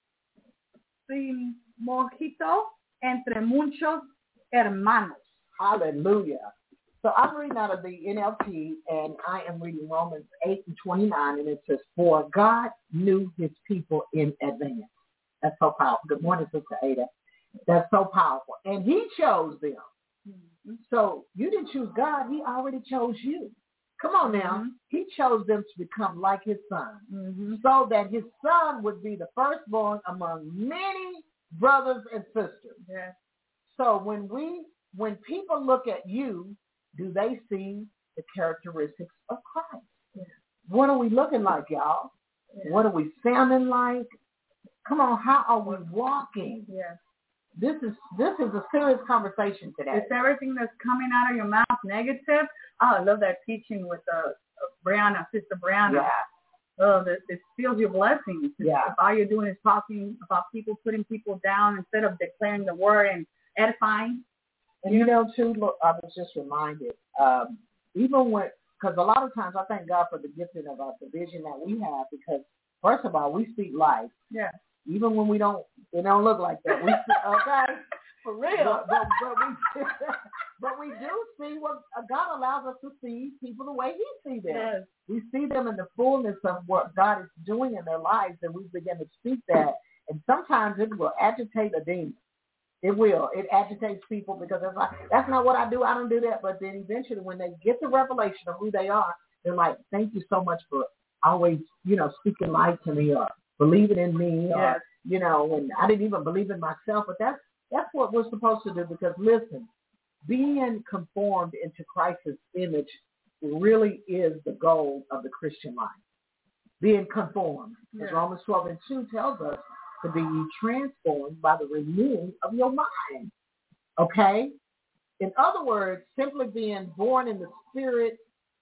primogénito entre muchos hermanos. Hallelujah. So I'm reading out of the N L T, and I am reading Romans eight and twenty-nine, and it says, for God knew his people in advance. That's so powerful. Good morning, Sister Ada. That's so powerful. And he chose them. Mm-hmm. So you didn't choose God. He already chose you. Come on now. Mm-hmm. He chose them to become like his son, mm-hmm. so that his son would be the firstborn among many brothers and sisters. Yes. So when we, when people look at you, do they see the characteristics of Christ? Yes. What are we looking like, y'all? Yes. What are we sounding like? Come on, how are we walking? Yes. This is this is a serious conversation today. It's everything that's coming out of your mouth negative. Oh, I love that teaching with uh, Brianna, Sister Brianna. Yeah. Oh, that it steals your blessings. Yeah. If all you're doing is talking about people, putting people down instead of declaring the word and edifying. And you know, too, look, I was just reminded, um, even when, because a lot of times I thank God for the gifting of us, the vision that we have, because first of all, we speak life. Yeah. Even when we don't, it don't look like that. We see, okay, for real. But, but, but, we, but we do see what God allows us to see people the way He sees them. Yes. We see them in the fullness of what God is doing in their lives, and we begin to speak that. And sometimes it will agitate a demon. It will. It agitates people because it's like, that's not what I do. I don't do that. But then eventually, when they get the revelation of who they are, they're like, "Thank you so much for always, you know, speaking life to me or believing in me, or yes. you know, and I didn't even believe in myself." But that's that's what we're supposed to do, because listen, being conformed into Christ's image really is the goal of the Christian life. Being conformed, yes. as Romans twelve and two tells us, to be transformed by the renewing of your mind. Okay? In other words, simply being born in the Spirit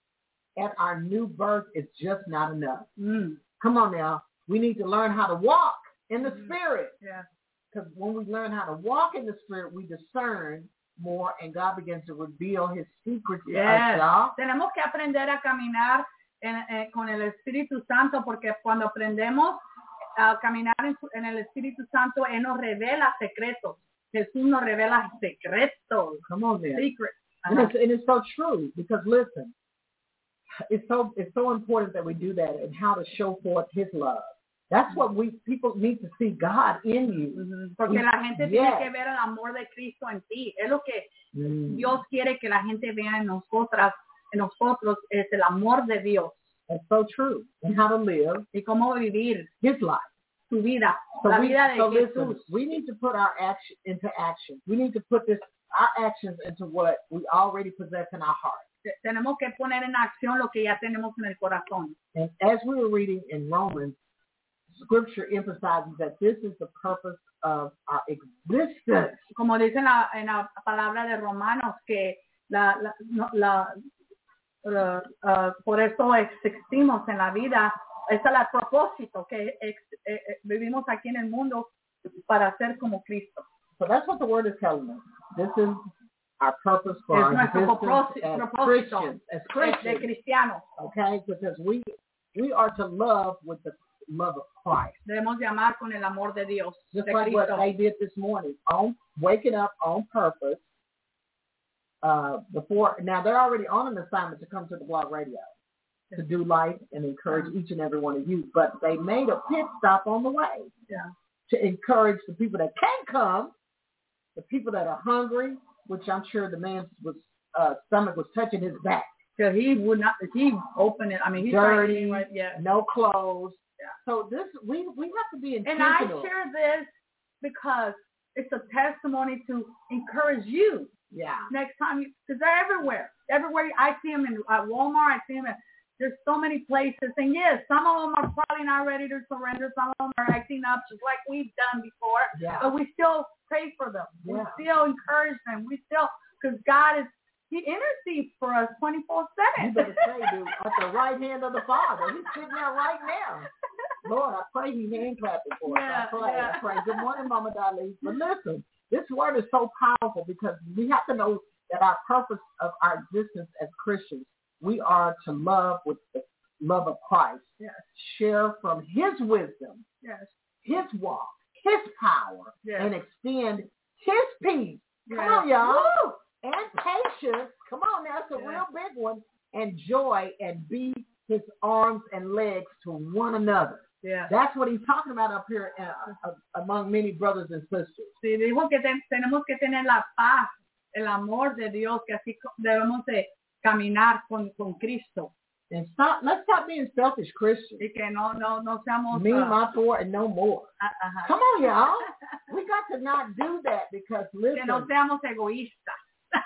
at our new birth is just not enough. Mm. Come on now. We need to learn how to walk in the mm. Spirit. Yeah. Because when we learn how to walk in the Spirit, we discern more, and God begins to reveal His secrets to yes. us, y'all. Tenemos que aprender a caminar en, eh, con el Espíritu Santo, porque cuando aprendemos a caminar en, en el Espíritu Santo, Él nos revela secretos. Jesús nos revela secretos. Come on there. Secrets. And it's, and it's so true, because listen, it's so it's so important that we do that, and how to show forth His love. That's what we people need to see, God in you. Mm-hmm. Porque we, la gente yes. tiene que ver el amor de Cristo en ti. Es lo que mm. Dios quiere que la gente vea en nosotras, en nosotros, es el amor de Dios. That's so true. And how to live. Y cómo vivir His life. Su vida. So la we, vida de so Jesús. Listen, we need to put our action into action. We need to put this our actions into what we already possess in our heart. Tenemos que poner en acción lo que ya tenemos en el corazón. And as we were reading in Romans, Scripture emphasizes that this is the purpose of our existence. Como dice en la, en la palabra de Romanos, que la, la, la, la uh, uh, por eso existimos en la vida, ese es el propósito que ex, eh, eh, vivimos aquí en el mundo para ser como Cristo. So that's what the word is telling us. This is our purpose for Es our nuestro existence propósito, as propósito Christians, as de Christians, cristianos. okay? Because we we are to love with the love of Christ. Debemos de amar con el amor de Dios, Just de like Cristo. what they did this morning, on waking up on purpose. Uh, before now, they're already on an assignment to come to the Blog Radio to do life and encourage each and every one of you. But they made a pit stop on the way Yeah. to encourage the people that can't come, the people that are hungry, which I'm sure the man's was, uh, stomach was touching his back. So he would not, he opened it. I mean, he's dirty, right, yeah. no clothes. Yeah. So this, we we have to be And intentional. I share this because it's a testimony to encourage you. Yeah. Next time, because they're everywhere. Everywhere I see them in at Walmart, I see them. In, there's so many places, and yes, some of them are probably not ready to surrender. Some of them are acting up just like we've done before. Yeah. But we still pray for them. Yeah. We still encourage them. We still, because God is, He intercedes for us twenty-four seven. You better say, dude, at the right hand of the Father. He's sitting there right now. Lord, I pray He's hand clapping for us. Yeah, I pray. yeah. I pray. Good morning, Mama Darlene. But listen, this word is so powerful because we have to know that our purpose of our existence as Christians, we are to love with the love of Christ. Yes. Share from His wisdom, Yes. His walk, His power, Yes. and extend His peace. Come Yes. on, y'all. Woo! And patience. Come on now, it's a Yeah. real big one. And joy, and be His arms and legs to one another. Yeah. That's what He's talking about up here uh, uh, among many brothers and sisters. Sí, dijo que ten, tenemos que tener la paz, el amor de Dios, que así co- debemos de caminar con, con Cristo. And stop. Let's stop being selfish Christians. Y que no, no, no seamos... Me, uh, my four, and no more. uh, uh, Come on, y'all. We got to not do that because, listen, que no seamos egoístas.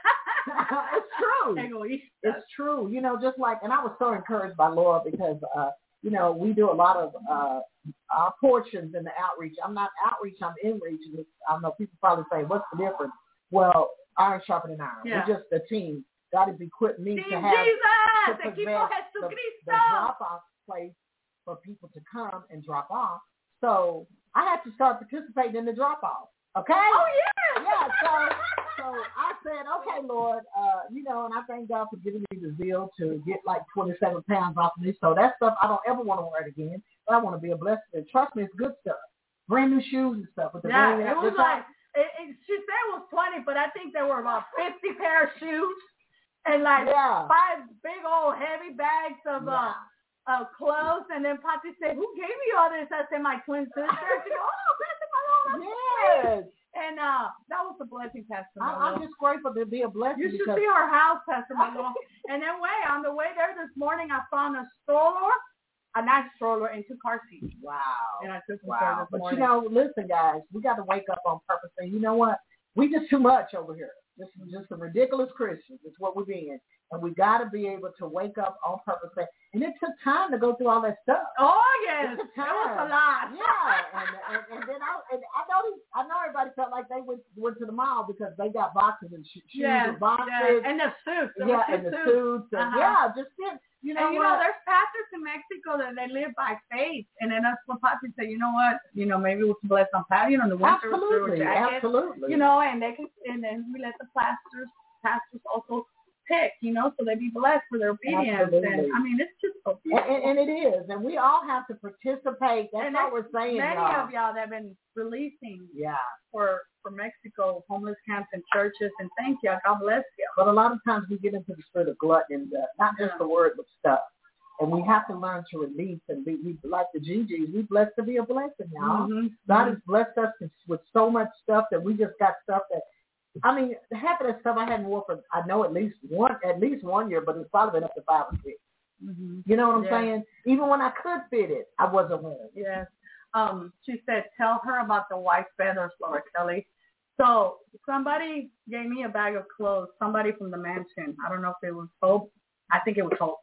it's true. Egoístas. It's true. You know, just like, and I was so encouraged by Laura because, uh, you know, we do a lot of uh, our portions in the outreach. I'm not outreach, I'm inreach. I know people probably say, what's the difference? Well, iron sharpening iron. Yeah. We're just a team. God has equipped me Team to have Jesus, to equipo possess the, Jesucristo. the drop-off place for people to come and drop off. So I had to start participating in the drop-off. Okay? Oh, yeah. Yeah, so so I said, okay, Lord, uh, you know, and I thank God for giving me the zeal to get like twenty-seven pounds off of me. So that stuff I don't ever want to wear it again. But I want to be a blessing. And trust me, it's good stuff. Brand new shoes and stuff. With the Yeah, brand it was new- like, it, it, she said it was twenty, but I think there were about fifty pair of shoes and like Yeah. five big old heavy bags of Yeah. uh, of clothes. And then Patty said, who gave you all this? I said, my twin sister. She go, oh, that's my own. Yes. And uh, that was a blessing, Pastor I, Molo. I'm just grateful to be a blessing. You should because see our house, Pastor Molo. And then wait, on the way there this morning, I found a stroller, a nice stroller, and two car seats. Wow. And I took them Wow. there this But morning. you know, listen, guys, we got to wake up on purpose. And you know what? We just too much over here. Just, just some ridiculous Christians. It's what we're being. And we got to be able to wake up on purpose. And it took time to go through all that stuff. Oh, yes. It took That was time. a lot. Yeah. And, and, and then I, and I know these, I know everybody felt like they went went to the mall because they got boxes and sh- shoes Yes, and boxes. yes. And the suits. There yeah, were two and the suits. suits. And Uh-huh. yeah, just then. You know, And you what? know, there's pastors in Mexico that they live by faith, and then that's when pastors say, you know what, you know, maybe we can bless on Pat, you know, in the winter with Absolutely, their jackets, absolutely. you know, and they can, and then we let the pastors, pastors also pick, you know, so they be blessed for their obedience. Absolutely. And I mean, it's just so And, beautiful. and, and it is, and we all have to participate. That's And what there's we're saying, many y'all. of y'all that have been releasing Yeah, for for Mexico homeless camps and churches, and thank you, God bless you. but a lot of times we get into the spirit of gluttony and uh, not just Yeah. the word, but stuff. And we have to learn to release and be, we, like the G Gs, we blessed to be a blessing, y'all. Mhm. God has blessed us with so much stuff that we just got stuff that, I mean, half of that stuff I hadn't worn for, I know at least one, at least one year, but it's probably been up to five or six. Mhm. You know what I'm Yeah. saying? Even when I could fit it, I wasn't wearing it. Yes. Um, she said, tell her about the white feathers, Laura Kelly. So somebody gave me a bag of clothes, somebody from the mansion. I don't know if it was Hope. I think it was Hope.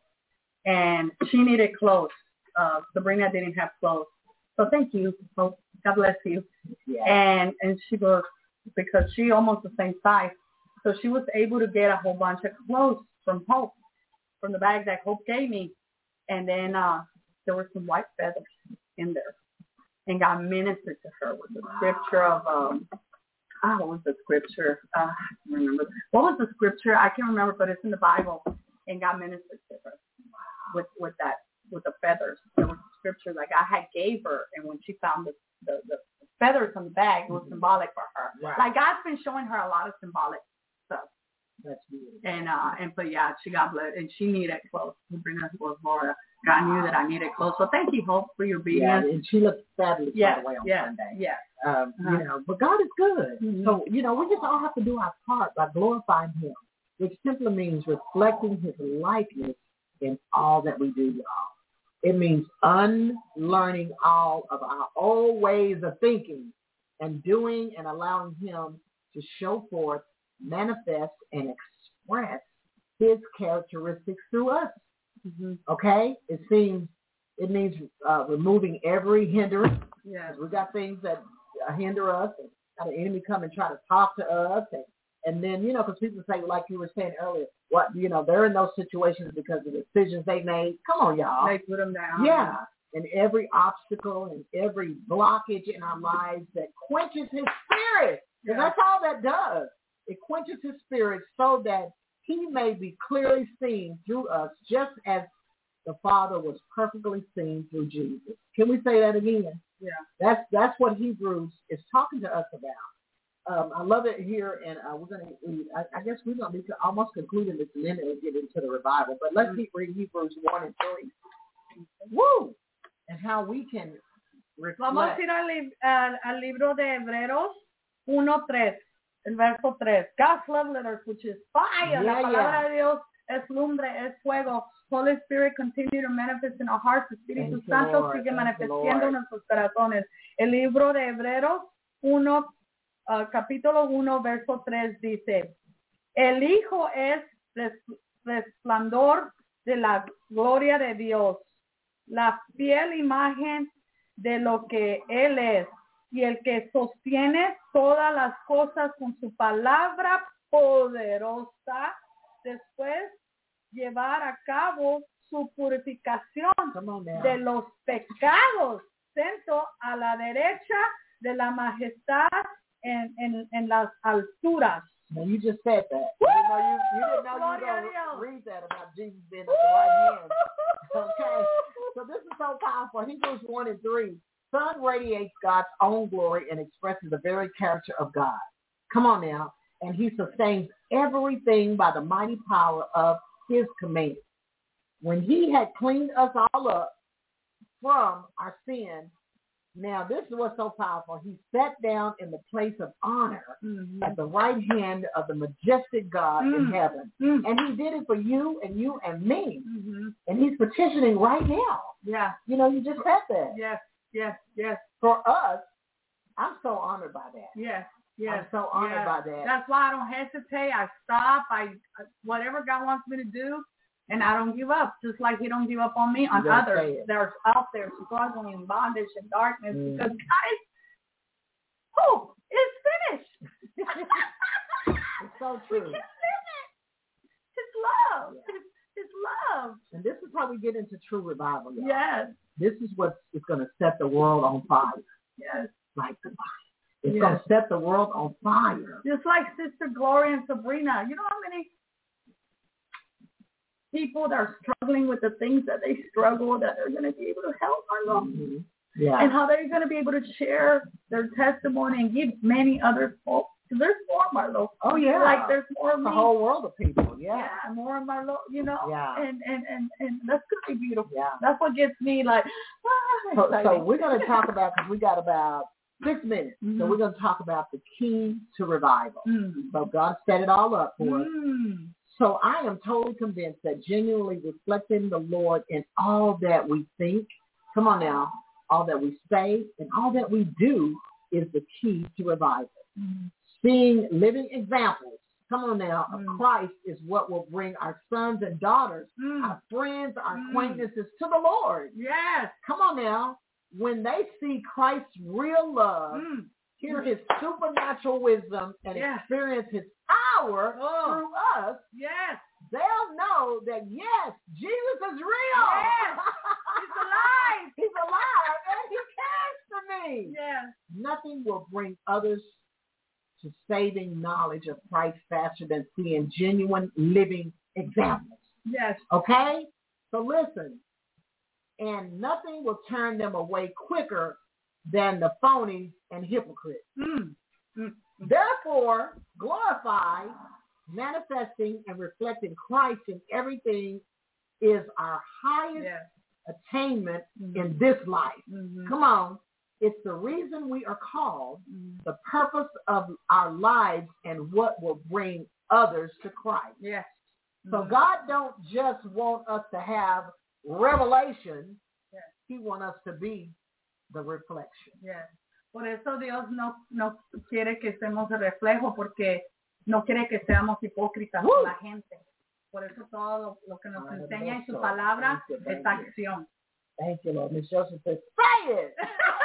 And she needed clothes. Uh, Sabrina didn't have clothes. So thank you, Hope. God bless you. Yeah. And and she goes, because she almost the same size. So she was able to get a whole bunch of clothes from Hope, from the bag that Hope gave me. And then uh, there were some white feathers in there. And God ministered to her with the scripture of, um, oh, what was the scripture? Uh, I can't remember. What was the scripture? I can't remember, but it's in the Bible. And God ministered to her with, with that, with the feathers. There was a scripture like I had gave her, and when she found the, the, the feathers on the bag, it was symbolic for her. Right. Like God's been showing her a lot of symbolic stuff. That's beautiful. And uh, and but yeah, she got blood, and she needed clothes. We bring her to Florida. God knew that I needed clothes. So thank you, Hope, for your obedience. Yeah, and she looked fabulous yes, by the way on yes, Sunday. Yes. Um, uh-huh. You know, but God is good. Mm-hmm. So you know, we just all have to do our part by glorifying Him, which simply means reflecting His likeness in all that we do, y'all. It means unlearning all of our old ways of thinking and doing and allowing Him to show forth, manifest, and express His characteristics through us. Mm-hmm. Okay? It seems, it means uh, removing every hindrance. Yeah. We got things that uh, hinder us, and got an enemy come and try to talk to us, and And then, you know, because people say, like you were saying earlier, what, you know, they're in those situations because of the decisions they made. Come on, y'all. They put them down. Yeah. And every obstacle and every blockage in our lives that quenches His spirit. And yeah. That's all that does. It quenches His spirit so that He may be clearly seen through us, just as the Father was perfectly seen through Jesus. Can we say that again? Yeah. That's that's what Hebrews is talking to us about. Um, I love it here, and uh, we're going to read, I, I guess we're going to be almost concluding this and then we'll get into the revival. But let's keep reading Hebrews one and three. Woo! And how we can reflect. Vamos a ir al, al, al libro de Hebreos uno tres, el verso tres. God's love letters, which is fire. Yeah, La palabra yeah. de Dios es lumbre, es fuego. Holy Spirit continue to manifest in our hearts. Espíritu Thank Santo Lord. sigue Thank manifestando en nuestros corazones. El libro de Hebreos uno Uh, capítulo uno, verso tres dice, el Hijo es res- resplandor de la gloria de Dios, la fiel imagen de lo que Él es, y el que sostiene todas las cosas con su palabra poderosa, después llevar a cabo su purificación de los pecados, sentado a la derecha de la majestad En, en, en las alturas. Now you just said that. You didn't know you, you, didn't know you were going to read that about Jesus being at the right hand. Okay. So this is so powerful. Hebrews one and three. Son radiates God's own glory and expresses the very character of God. Come on now. And He sustains everything by the mighty power of His command. When He had cleaned us all up from our sin, now, this is what's so powerful. He sat down in the place of honor mm-hmm. at the right hand of the majestic God mm-hmm. in heaven. Mm-hmm. And He did it for you and you and me. Mm-hmm. And He's petitioning right now. Yeah. You know, you just said that. Yes, yes, yes. For us, I'm so honored by that. Yes, yes. I'm so honored yes. by that. That's why I don't hesitate. I stop. I whatever God wants me to do. And I don't give up, just like He don't give up on me, on others that are out there struggling in bondage and darkness, mm. because guys, hope is finished. It's so true. We can live it. His love. Yeah. His, his love. And this is how we get into true revival, y'all. Yes. This is what is going to set the world on fire. Yes. Like the fire. It's yes. going to set the world on fire. Just like Sister Gloria and Sabrina. You know how many people that are struggling with the things that they struggle, that they're going to be able to help Marlo. Mm-hmm. Yeah. And how they're going to be able to share their testimony and give many others hope. Because there's more, Marlo. Oh, yeah. Like there's more of the me. whole world of people, yeah. Yeah, more of Marlo, you know. Yeah. And, and, and, and that's going to be beautiful. Yeah. That's what gets me like, ah, so, so we're going to talk about, because we got about six minutes. Mm-hmm. So we're going to talk about the key to revival. Mm-hmm. So God set it all up for us. Mm-hmm. So I am totally convinced that genuinely reflecting the Lord in all that we think, come on now, all that we say, and all that we do is the key to revival. Mm-hmm. Seeing living examples, come on now, mm-hmm. of Christ is what will bring our sons and daughters, mm-hmm. our friends, our mm-hmm. acquaintances to the Lord. Yes. Come on now. When they see Christ's real love, mm-hmm. hear His supernatural wisdom, and yes. experience His power oh. through us, yes, they'll know that, yes, Jesus is real. Yes, He's alive. he's alive and he cares for me. Yes. Nothing will bring others to saving knowledge of Christ faster than seeing genuine living examples. Yes. Okay? So listen, and nothing will turn them away quicker than the phonies and hypocrites. Mm. Mm. Therefore, glorify, manifesting, and reflecting Christ in everything is our highest Yes. attainment Mm-hmm. in this life. Mm-hmm. Come on. It's the reason we are called, Mm-hmm. the purpose of our lives, and what will bring others to Christ. Yes. So Mm-hmm. God don't just want us to have revelation. Yes. He wants us to be the reflection. Yes. Por eso Dios no, no quiere que seamos el reflejo, porque no quiere que seamos hipócritas con la gente. Por eso todo lo, lo que nos enseña en su palabra es acción. Thank you, Lord. Miss Joseph says, say it.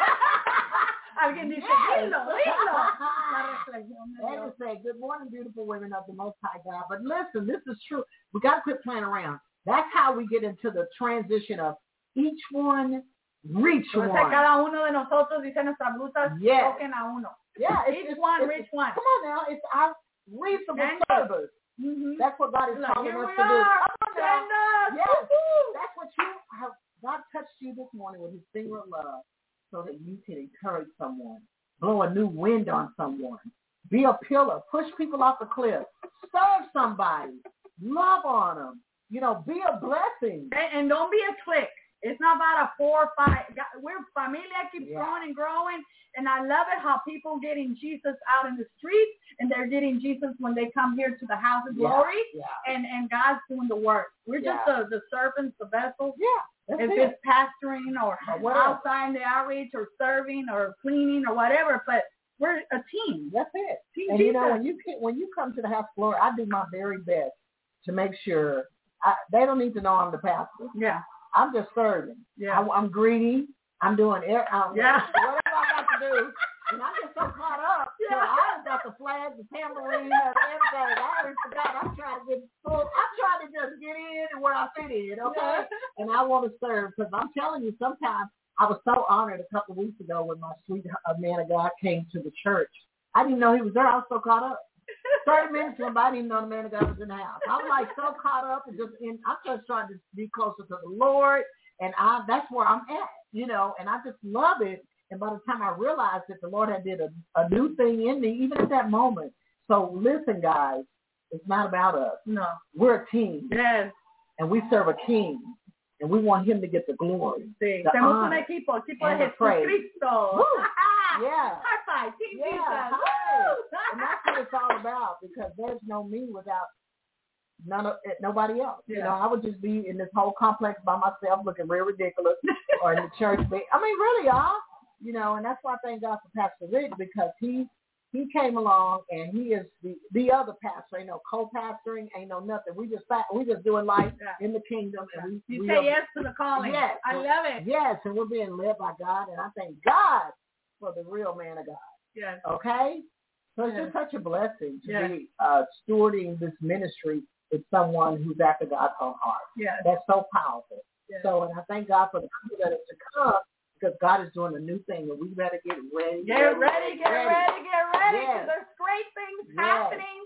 Alguien dice, dilo, dilo. La reflexión de And Dios. to say, good morning, beautiful women of the Most High God. But listen, this is true. We got to quit playing around. That's how we get into the transition of each one reach Entonces, one. cada uno de nosotros, dice nuestras blusas, Yes. toquen a uno. Yeah, it's, Each it's, one it's, reach one. Come on now, it's our reasonable And service. Mm-hmm. That's what God is Like, calling here us we to do. are. Come on now. Stand up. Yes, Woo-hoo. that's what you have. God touched you this morning with his finger of love so that you can encourage someone, blow a new wind on someone, be a pillar, push people off the cliff, serve somebody, love on them, you know, be a blessing. And, and don't be a clique. It's not about a four or five. We're familia, keeps Yeah. growing and growing. And I love it how people getting Jesus out in the streets, and they're getting Jesus when they come here to the house of Yeah, glory, yeah. and, and God's doing the work. We're Yeah. just the, the servants, the vessels. Yeah, that's If it. it's pastoring or Or whatever. outside the outreach or serving or cleaning or whatever, but we're a team. That's it. Team And Jesus. you know, when you can, when you come to the house of glory, I do my very best to make sure I, they don't need to know I'm the pastor. Yeah. I'm just serving. Yeah. I, I'm greedy. I'm doing er- I'm, Yeah. whatever I got to do. And I'm just so caught up. Yeah. So I got the flag, the tambourine, and everything. I already forgot. I'm trying to get full. I'm trying to just get in where I fit in, okay? Yeah. And I want to serve because I'm telling you, sometimes I was so honored a couple of weeks ago when my sweet uh, man of God came to the church. I didn't know he was there. I was so caught up. thirty minutes went by, I didn't even know the man of God was in the house. I was like so caught up and just in, I'm just trying to be closer to the Lord, and I that's where I'm at, you know, and I just love it. And by the time I realized that the Lord had did a, a new thing in me, even at that moment. So listen, guys, it's not about us. No. We're a team, Yes. and we serve a king, and we want him to get the glory. Sí. the Somos un honor, equipo, equipo and de the praise. Jesucristo. Woo. Yeah. High five, Team Yeah, Jesus. hi. Woo. And that's what it's all about, because there's no me without none of nobody else. Yeah. You know, I would just be in this whole complex by myself, looking real ridiculous, or in the church. But I mean, really, y'all. You know, and that's why I thank God for Pastor Rick, because he he came along and he is the, the other pastor. Ain't no co-pastoring, ain't no nothing. We just we just doing life Yeah. in the kingdom, and we You we say are, yes to the calling. Yes. I love it. Yes, and we're being led by God, and I thank God for the real man of God. Yes. Okay? So it's Yes. just such a blessing to Yes. be uh, stewarding this ministry with someone who's after God's own heart. Yes. That's so powerful. Yes. So, and I thank God for the people that are to come, because God is doing a new thing, and we better get ready. Get ready, get ready, ready get ready, because Yes. there's great things Yes. happening.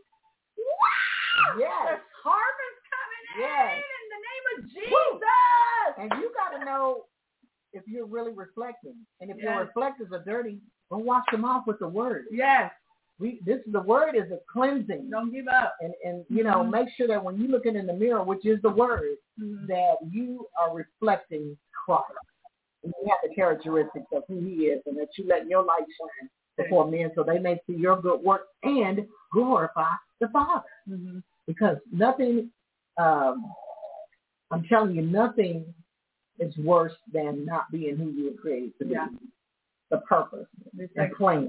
Wow! Yes. There's harvest coming Yes. in in the name of Jesus. Woo! And you got to know if you're really reflecting. And if your Yes. reflectors are dirty, don't wash them off with the word. Yes. We This the word is a cleansing. Don't give up. And, and you know, Mhm. make sure that when you're looking in the mirror, which is the word, Mhm. that you are reflecting Christ. And you have the characteristics of who he is, and that you let your light shine before men so they may see your good work and glorify the Father. Mm-hmm. Because nothing, um, I'm telling you, nothing is worse than not being who you were created to be. Yeah. The purpose and plan.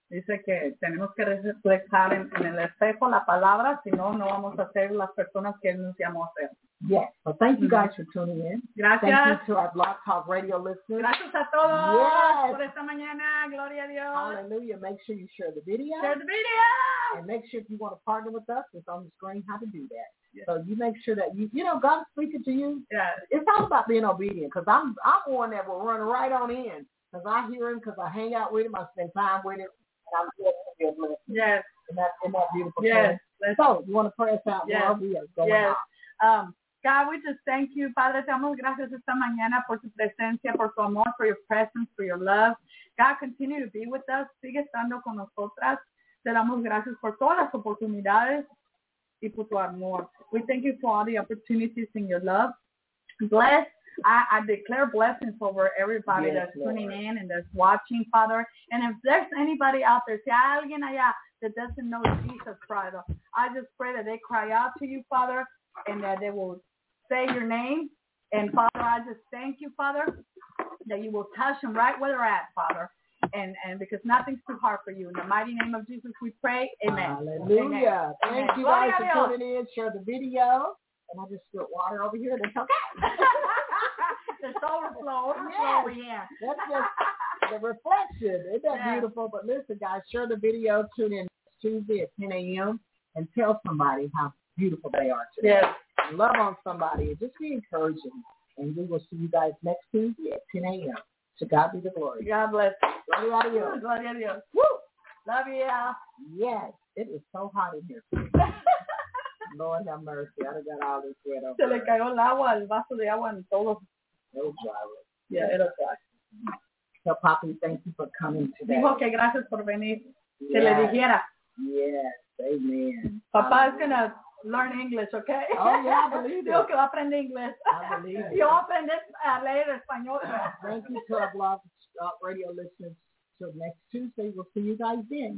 Dice que tenemos que reflejar en, en el espejo la palabra, si no, no vamos a ser las personas que Él nos llamó a ser. Yes. So thank you guys for tuning in. Gracias. Thank you to our Blog Talk Radio listeners. Gracias a todos yes. por esta mañana. Gloria a Dios. Hallelujah. Make sure you share the video. Share the video. And make sure if you want to partner with us, it's on the screen how to do that. Yes. So you make sure that you, you know, God's speaking to you. Yeah. It's all about being obedient because I'm, I'm one that will run right on in because I hear Him, because I hang out with Him, I spend time with Him. I'm blessed. Yes. And that's, and that's beautiful. Yes. So, you want to pray us out? Yes. Well, we are going yes. out. Um, God, we just thank you, Padre. Te damos gracias esta mañana por tu presencia, por tu amor, for your presence, for your love. God, continue to be with us. Sigue estando con nosotras. Te damos gracias por todas las oportunidades y por tu amor. We thank you for all the opportunities in your love. Bless. I, I declare blessings over everybody yes, that's Lord. tuning in and that's watching, Father. And if there's anybody out there, si hay alguien allá that doesn't know Jesus, Father, I just pray that they cry out to you, Father, and that they will say your name. And, Father, I just thank you, Father, that you will touch them right where they're at, Father. And and because nothing's too hard for you. In the mighty name of Jesus, we pray. Amen. Hallelujah. Amen. Thank Amen. you guys Gloria for tuning in. Share the video. And I just spilled water over here. That's okay. It's overflow. Overflow yes. over here. That's just the reflection. Isn't that yeah. beautiful? But listen, guys, share the video. Tune in Tuesday at ten a.m. and tell somebody how beautiful they are today. Yes. Love on somebody and just be encouraging. And we will see you guys next Tuesday at ten a.m. To God be the glory. God bless. Gloria a Dios. Gloria a Dios. Woo! Love you. Yes. It is so hot in here. Lord have mercy. I done got all this wet over. Se le cayó el agua, el vaso de agua en todo. It'll dry. Yeah, it'll dry. So, Papi, thank you for coming today. Dijo que gracias por venir. Yes. Que le dijera. Yes. Amen. Papá is going to learn English, okay? Oh, yeah, I believe it. Dijo que va a aprender inglés. I believe it. Yo aprendí a leer español. Thank you to our blog uh, radio listeners. Till next Tuesday, we'll see you guys then.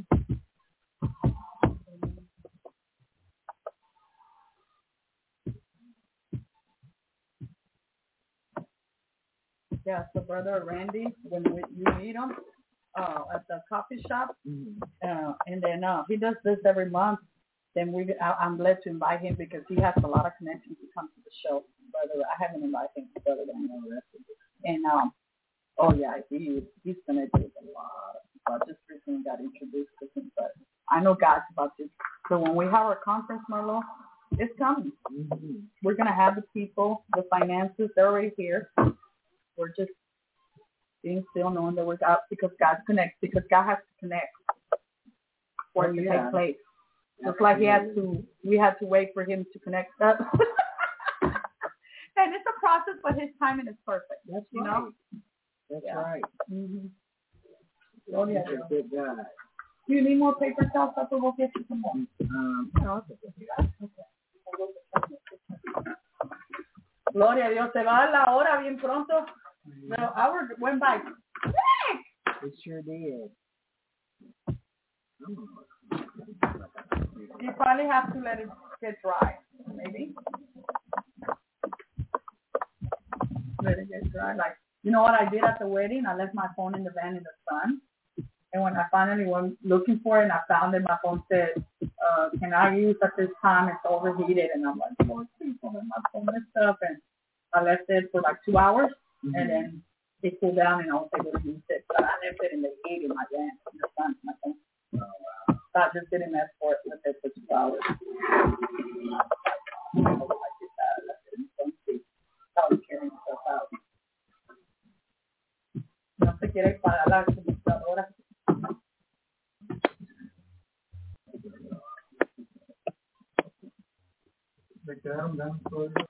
Yeah, so Brother Randy, when we, you meet him uh, at the coffee shop, Mm-hmm. uh, and then uh, he does this every month. Then we, I, I'm glad to invite him because he has a lot of connections to come to the show. Brother, I haven't invited him to Brother Randy. And um, oh yeah, he he's connected with a lot of people. I just recently got introduced to him, but I know God's about this. So when we have our conference, Marlo, it's coming. Mm-hmm. We're gonna have the people, the finances, they're already here. We're just being still, knowing that we're God, because God connects, because God has to connect for it to yeah. take place. Just like he had to, we had to wait for him to connect us. And it's a process, but his timing is perfect. That's you right. know? That's yeah. right. Mm-hmm. Oh, yeah. He's a good guy. Do you need more paper towels? I will get you some more. Um, no, it's okay. Gloria a Dios, se va la hora bien pronto. The hour went by. It sure did. You probably have to let it get dry, maybe. Let it get dry. Like, you know what I did at the wedding? I left my phone in the van in the sun. And when I finally went looking for it and I found it, my phone said, uh, can I use at this time? It's overheated. And I'm like, Lord, please don't let my phone mess up. And I left it for like two hours. Mm-hmm. And then it cooled down and I was able to use it. But I left it in the heat in my van, in the sun, my phone. Oh, wow. So I just didn't mess for it with it for two hours. I did that. I left it in the sun too. I was carrying stuff out. No se quiere pagar la computadora. Me quedaron ganas todo.